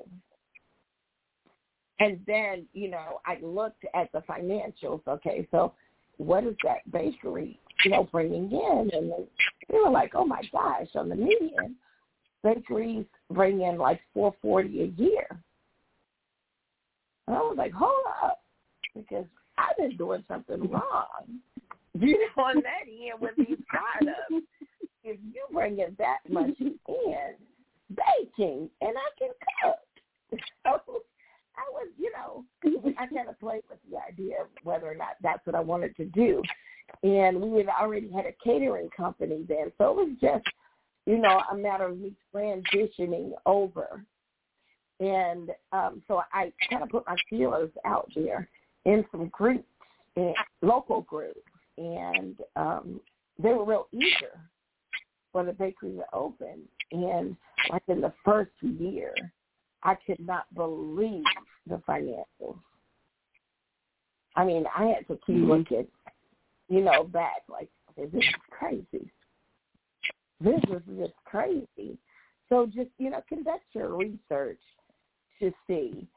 And then, you know, I looked at the financials. Okay, so what is that bakery, you know, bringing in? And they were like, oh, my gosh, on the median, bakeries bring in like $440 a year. And I was like, hold up, because I've been doing something wrong. You know, on that end with these startups, if you bring in that much in, they cooking, and I can cook. So I was, I kind of played with the idea of whether or not that's what I wanted to do. And we had already had a catering company then. So it was just, a matter of me transitioning over. And so I kind of put my feelers out there in some groups, local groups. And they were real eager for the bakery to open. And like in the first year, I could not believe the financials. I mean, I had to keep looking, back like, okay, this is crazy. This is just crazy. So just, conduct your research to see.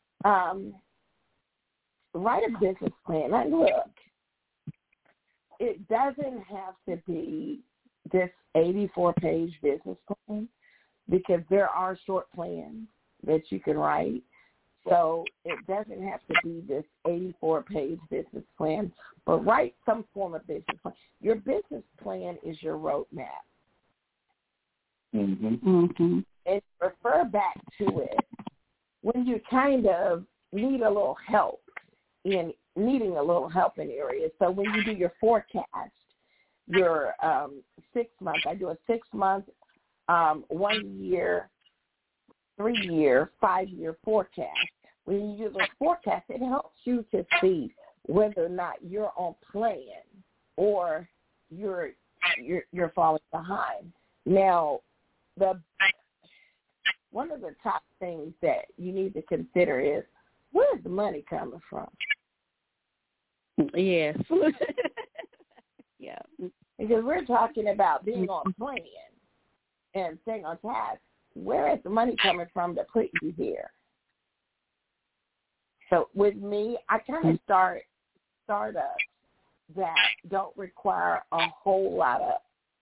Write a business plan. Now, look, it doesn't have to be this 84-page business plan because there are short plans that you can write. So it doesn't have to be this 84-page business plan, but write some form of business plan. Your business plan is your roadmap. Mm-hmm. And refer back to it when you kind of need a little help in areas. So when you do your forecast, your 6 months, I do a 6 month, 1 year, 3 year, 5 year forecast. When you do those forecasts, it helps you to see whether or not you're on plan or you're falling behind. Now, one of the top things that you need to consider is, where's the money coming from? Yes. Yeah. Because we're talking about being on plan and staying on task. Where is the money coming from to put you here? So with me, I kind of start startups that don't require a whole lot of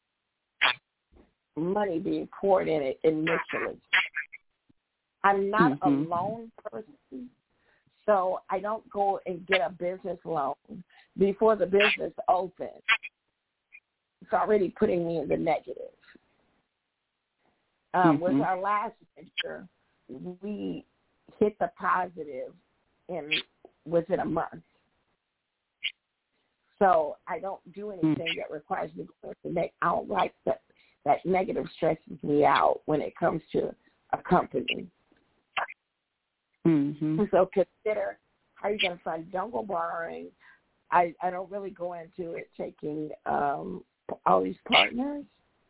money being poured in it initially. I'm not a loan person, so I don't go and get a business loan before the business opens. It's already putting me in the negative. With our last venture, we hit the positive within a month. So I don't do anything that requires me to go to I don't like that negative stresses me out when it comes to a company. Mm-hmm. So consider how you're going to fund. Don't go borrowing. I don't really go into it taking all these partners,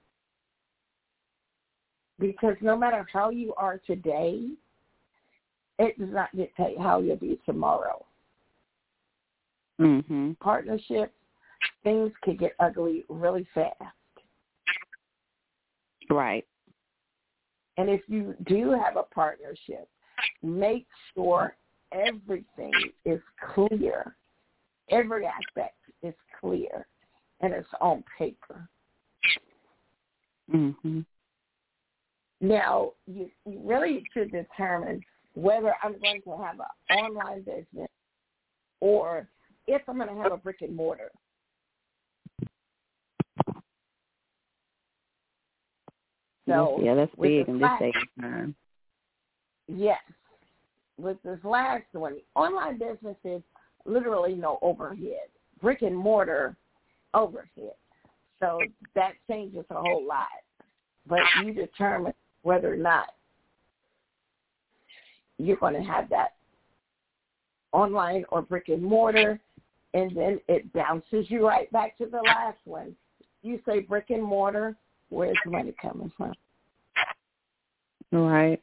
because no matter how you are today, it does not dictate how you'll be tomorrow. Mm-hmm. Partnerships, things can get ugly really fast. Right. And if you do have a partnership, make sure everything is clear. Every aspect is clear, and it's on paper. Mm-hmm. Now, you really should determine whether I'm going to have an online business or if I'm going to have a brick and mortar. So yeah, that's big in this day and time. Yes. With this last one, online business is literally no overhead. Brick and mortar, overhead. So that changes a whole lot. But you determine whether or not you're going to have that online or brick and mortar, and then it bounces you right back to the last one. You say brick and mortar, where's the money coming from? Right.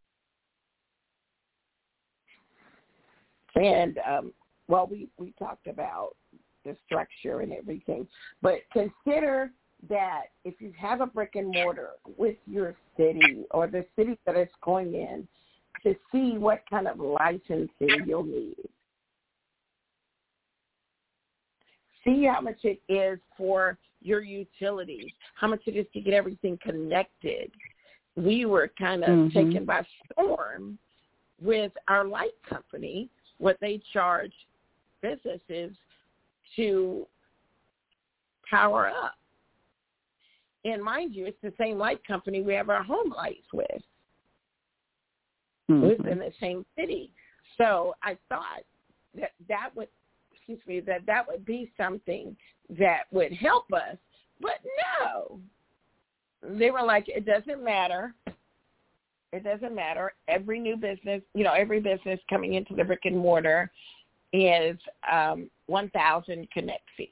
And, we talked about the structure and everything, but consider that if you have a brick and mortar with your city or the city that it's going in, to see what kind of licensing you'll need. See how much it is for your utilities, how much it is to get everything connected. We were kind of taken by storm with our light company, what they charge businesses to power up. And mind you, it's the same light company we have our home lights with. within the same city. So I thought that would be something that would help us. But no, they were like, it doesn't matter. It doesn't matter. Every new business, every business coming into the brick and mortar is $1,000 connect fee.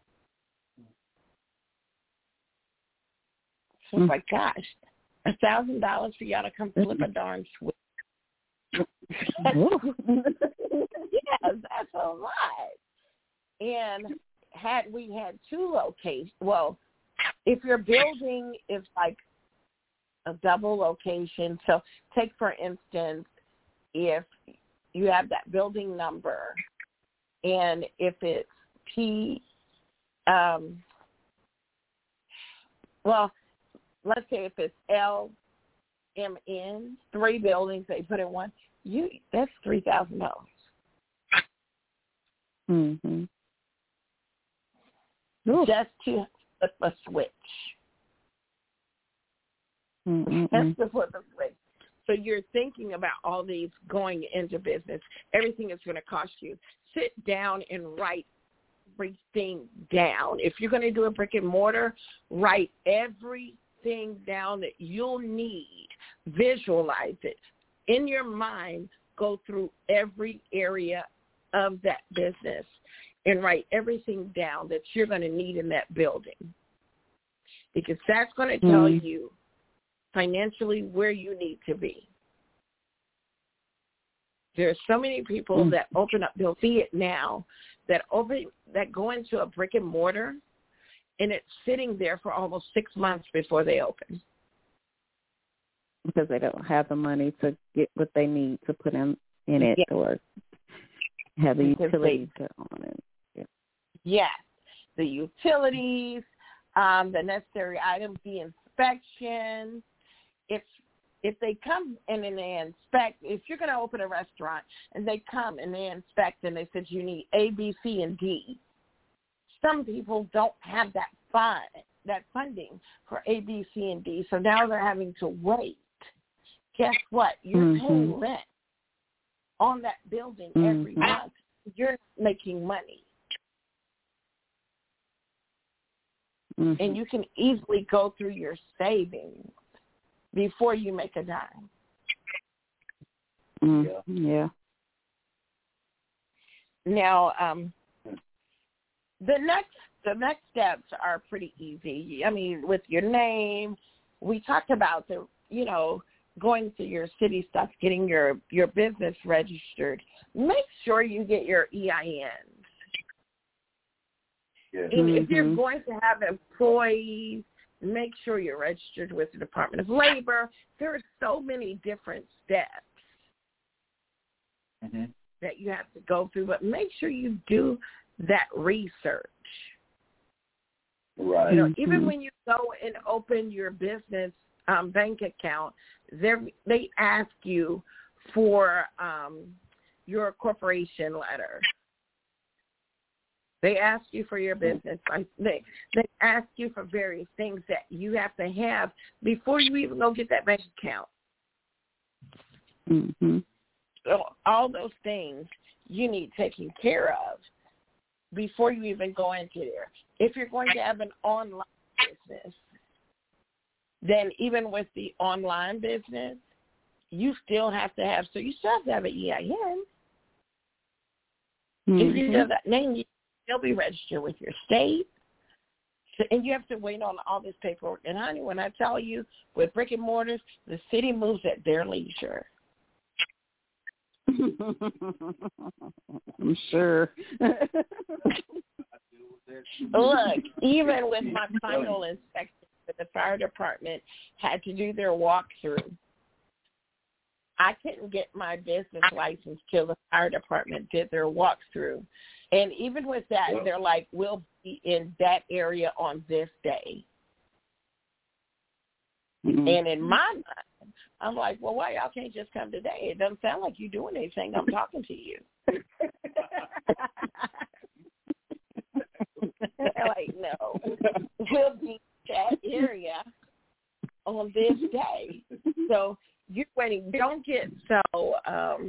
So it's like, gosh, $1,000 for y'all to come flip a darn switch. Yes, that's a lot. And had we had two locations, well, if your building is like a double location, so take for instance, if you have that building number, and if it's let's say if it's LMN, 3 buildings they put in one, that's $3,000. Mhm. Just to flip a switch. Mm-mm. Just to flip a switch. So you're thinking about all these going into business. Everything is going to cost you. Sit down and write everything down. If you're going to do a brick and mortar, write everything down that you'll need. Visualize it. In your mind, go through every area of that business and write everything down that you're going to need in that building. Because that's going to tell you financially where you need to be. There are so many people that open up, they'll see it now, that go into a brick and mortar, and it's sitting there for almost 6 months before they open. Because they don't have the money to get what they need to put in it or have the utilities on it. Yeah. Yes, the utilities, the necessary items, the inspection. If they come in and they inspect, if you're going to open a restaurant and they come and they inspect and they said you need A, B, C, and D, some people don't have that funding for A, B, C, and D, so now they're having to wait. Guess what? You're paying rent on that building every month. You're making money. And you can easily go through your savings before you make a dime. Yeah. Now, the next steps are pretty easy. I mean, with your name, we talked about going to your city stuff, getting your business registered. Make sure you get your EINs. Yeah. And if you're going to have employees, make sure you're registered with the Department of Labor. There are so many different steps that you have to go through, but make sure you do that research. Right. Even when you go and open your business bank account, they ask you for your corporation letter. They ask you for your business. They ask you for various things that you have to have before you even go get that bank account. So all those things you need taken care of before you even go into there. If you're going to have an online business, then even with the online business, you still have to have an EIN. If you have that name, you'll be registered with your state. And you have to wait on all this paperwork. And honey, when I tell you, with brick and mortars, the city moves at their leisure. I'm sure. Look, even with my final inspection, the fire department had to do their walkthrough. I couldn't get my business license till the fire department did their walkthrough. And even with that, they're like, we'll be in that area on this day. And in my mind, I'm like, well, why y'all can't just come today? It doesn't sound like you're doing anything. I'm talking to you. They're like, no, we'll be in that area on this day. So you're waiting. Don't get so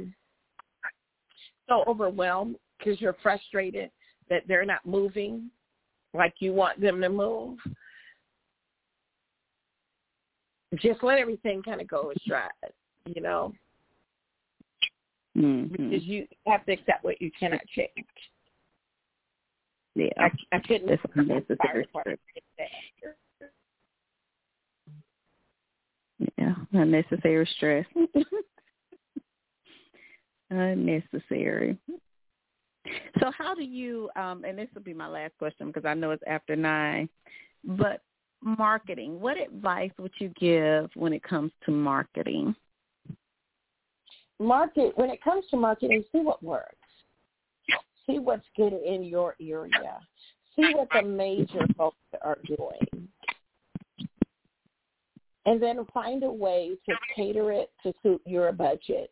overwhelmed because you're frustrated that they're not moving like you want them to move. Just let everything kind of go stride, you know, because you have to accept what you cannot change. Yeah, I couldn't. That's unnecessary. Yeah, unnecessary stress. Unnecessary. So how do you, and this will be my last question because I know it's after 9, but marketing, what advice would you give when it comes to marketing? When it comes to marketing, see what works. See what's good in your area. See what the major folks are doing. And then find a way to cater it to suit your budget.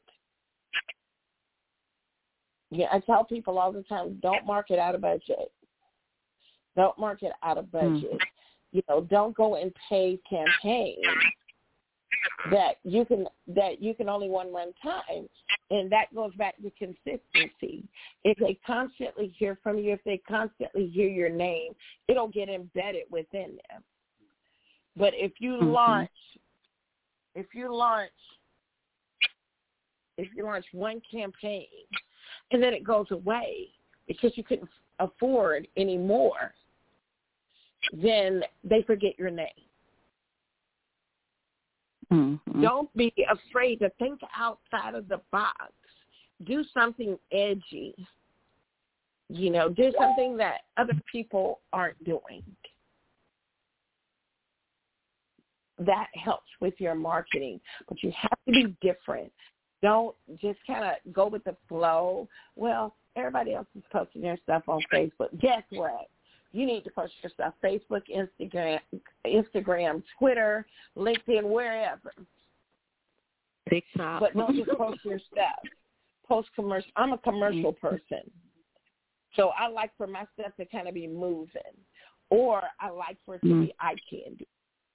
Yeah, I tell people all the time, don't market out of budget. Don't market out of budget. You know, don't go and pay campaigns that you can only run one time. And that goes back to consistency. If they constantly hear from you, if they constantly hear your name, it'll get embedded within them. But if you launch one campaign and then it goes away because you couldn't afford any more, then they forget your name. Don't be afraid to think outside of the box. Do something edgy. You know, do something that other people aren't doing. That helps with your marketing. But you have to be different. Don't just kind of go with the flow. Well, everybody else is posting their stuff on Facebook. Guess what? You need to post your stuff. Facebook, Instagram, Twitter, LinkedIn, wherever. TikTok. But don't just post your stuff. Post commercial. I'm a commercial person. So I like for my stuff to kind of be moving. Or I like for it to be eye candy.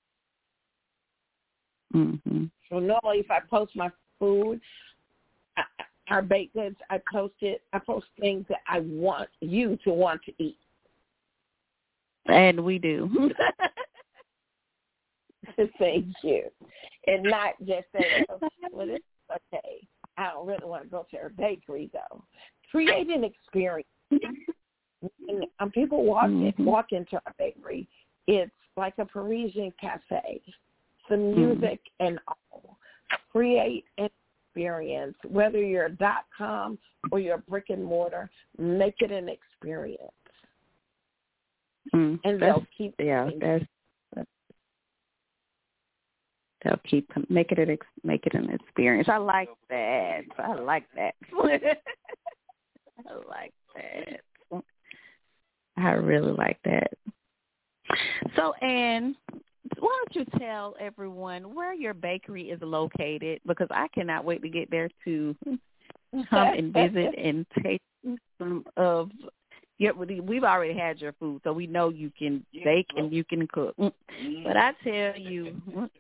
So normally if I post my food, our baked goods, I post things that I want you to want to eat. And we do. Thank you. And not just say, well, this is okay. I don't really want to go to a bakery, though. Create an experience. When people walk into a bakery, it's like a Parisian cafe. Some music and all. Create an experience. Whether you're a .com or you're a brick and mortar, make it an experience. And they'll keep they'll keep make it an experience. I like that. I like that. I really like that. So, Ann, why don't you tell everyone where your bakery is located? Because I cannot wait to get there to come and visit and taste some of. Yeah, we've already had your food, so we know you can bake and you can cook. But I tell you,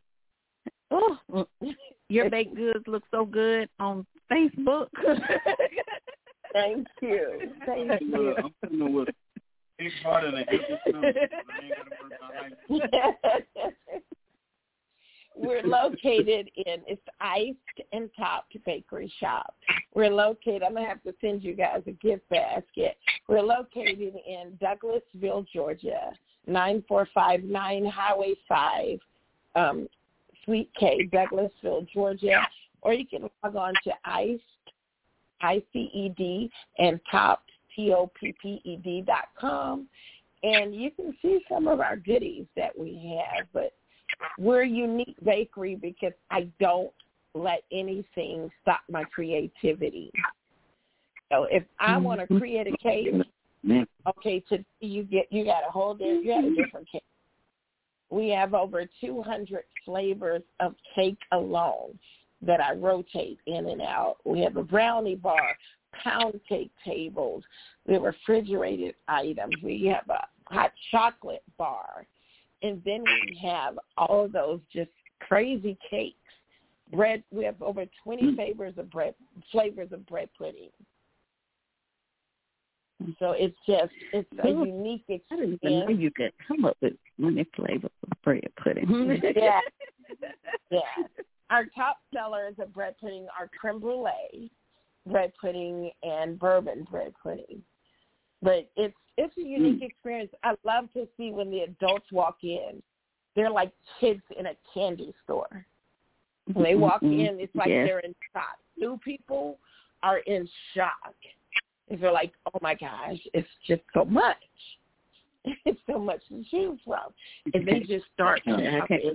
your baked goods look so good on Facebook. Thank you. Thank you. I'm putting with big part of it. We're located it's Iced and Topped Bakery Shop. We're located, I'm going to have to send you guys a gift basket. We're located in Douglasville, Georgia, 9459 Highway 5, Suite K, Douglasville, Georgia. Or you can log on to Iced, ICED, and Topped, TOPPED.com. And you can see some of our goodies that we have. But we're a unique bakery because I don't let anything stop my creativity. So if I want to create a cake, okay, you got a whole different cake. We have over 200 flavors of cake alone that I rotate in and out. We have a brownie bar, pound cake tables, we have refrigerated items. We have a hot chocolate bar. And then we have all of those just crazy cakes bread. We have over 20 flavors of bread pudding. So it's a unique experience. I didn't even know you could come up with 20 flavors of bread pudding. Yeah. Our top sellers of bread pudding are creme brulee bread pudding and bourbon bread pudding. But it's a unique experience. I love to see when the adults walk in. They're like kids in a candy store. When they walk in, it's like they're in shock. New people are in shock. They're like, oh, my gosh, it's just so much. It's so much to choose from. And they just start to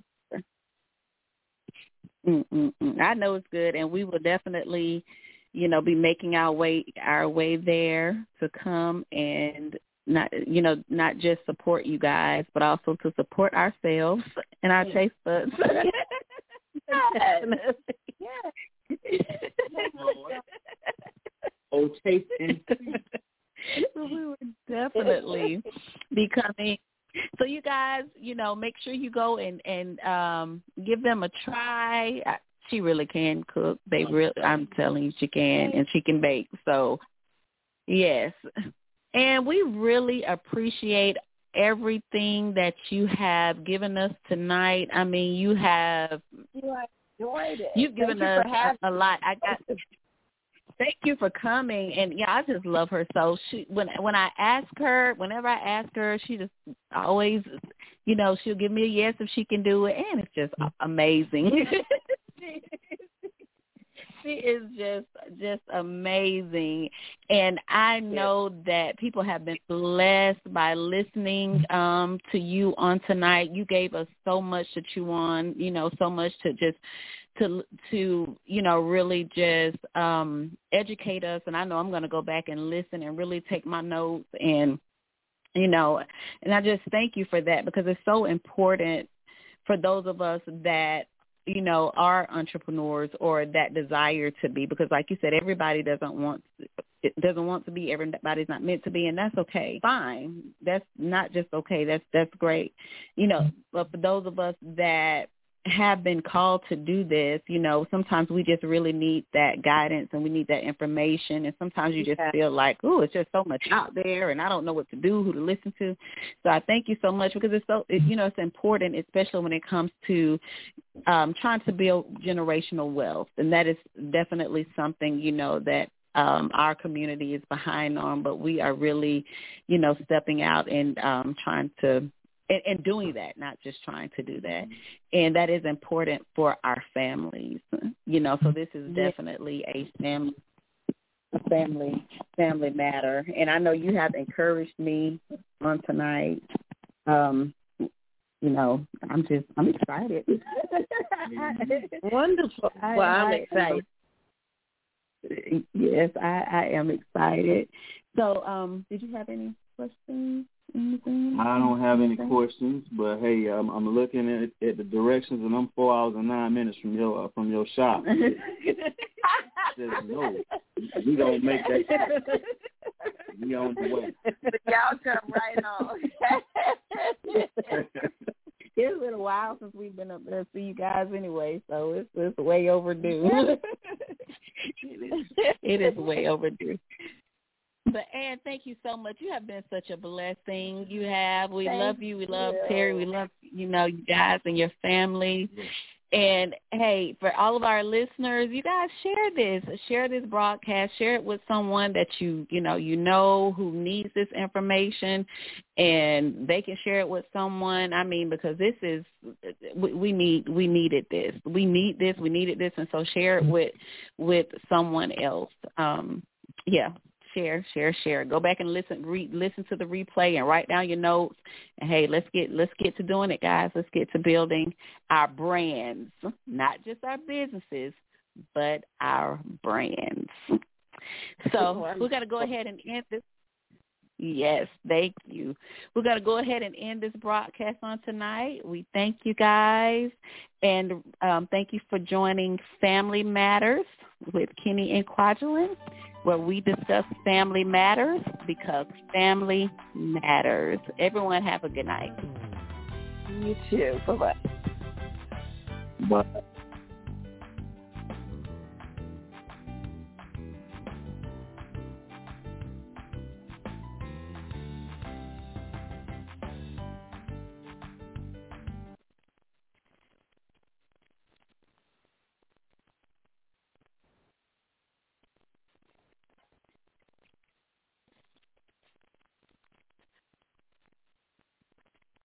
I know it's good, and we will definitely, be making our way there to come and not just support you guys, but also to support ourselves and our taste buds. Oh, taste and we would definitely be coming. So you guys, make sure you go and give them a try. She really can cook. I'm telling you, she can, and she can bake. So, yes. And we really appreciate everything that you have given us tonight. I mean, you've given us a lot. Thank you for coming, and I just love her. So whenever I ask her, she just always, she'll give me a yes if she can do it, and it's just amazing. She is just amazing, and I know that people have been blessed by listening to you on tonight. You gave us so much to chew on, so much to just to really just educate us. And I know I'm going to go back and listen and really take my notes, and and I just thank you for that, because it's so important for those of us that are entrepreneurs or that desire to be, because like you said, everybody doesn't want to be, everybody's not meant to be, and that's okay. Fine. That's not just okay. That's great. But for those of us that have been called to do this, sometimes we just really need that guidance and we need that information. And sometimes you just feel like, oh, it's just so much out there and I don't know what to do, who to listen to. So I thank you so much, because it's important, especially when it comes to trying to build generational wealth. And that is definitely something, that our community is behind on, but we are really, stepping out and trying to, and doing that, not just trying to do that. And that is important for our families, so this is definitely a family matter. And I know you have encouraged me on tonight. I'm excited. Wonderful. Well, I'm excited. Yes, I am excited. So, did you have any questions? Anything? I don't have any questions, but hey, I'm looking at the directions, and I'm 4 hours and 9 minutes from your shop. Says no, we gonna make that. We on the way. Y'all come right on. It's been a while since we've been up there to see you guys anyway, so it's way overdue. It is way overdue. But, Ann, thank you so much. You have been such a blessing. You have. We love you. We love Terry. We love, you guys and your family. And, hey, for all of our listeners, you guys share this broadcast. Share it with someone that you know who needs this information, and they can share it with someone. I mean, because this is we needed this. We needed this, and so share it with someone else. Share. Go back and listen to the replay and write down your notes. And hey, let's get to doing it, guys. Let's get to building our brands, not just our businesses, but our brands. So we're going to go ahead and end this. Yes, thank you. We're going to go ahead and end this broadcast on tonight. We thank you guys, and thank you for joining Family Matters with Kenny and Kwajalein, where we discuss family matters because family matters. Everyone have a good night. You too. Bye-bye. Bye.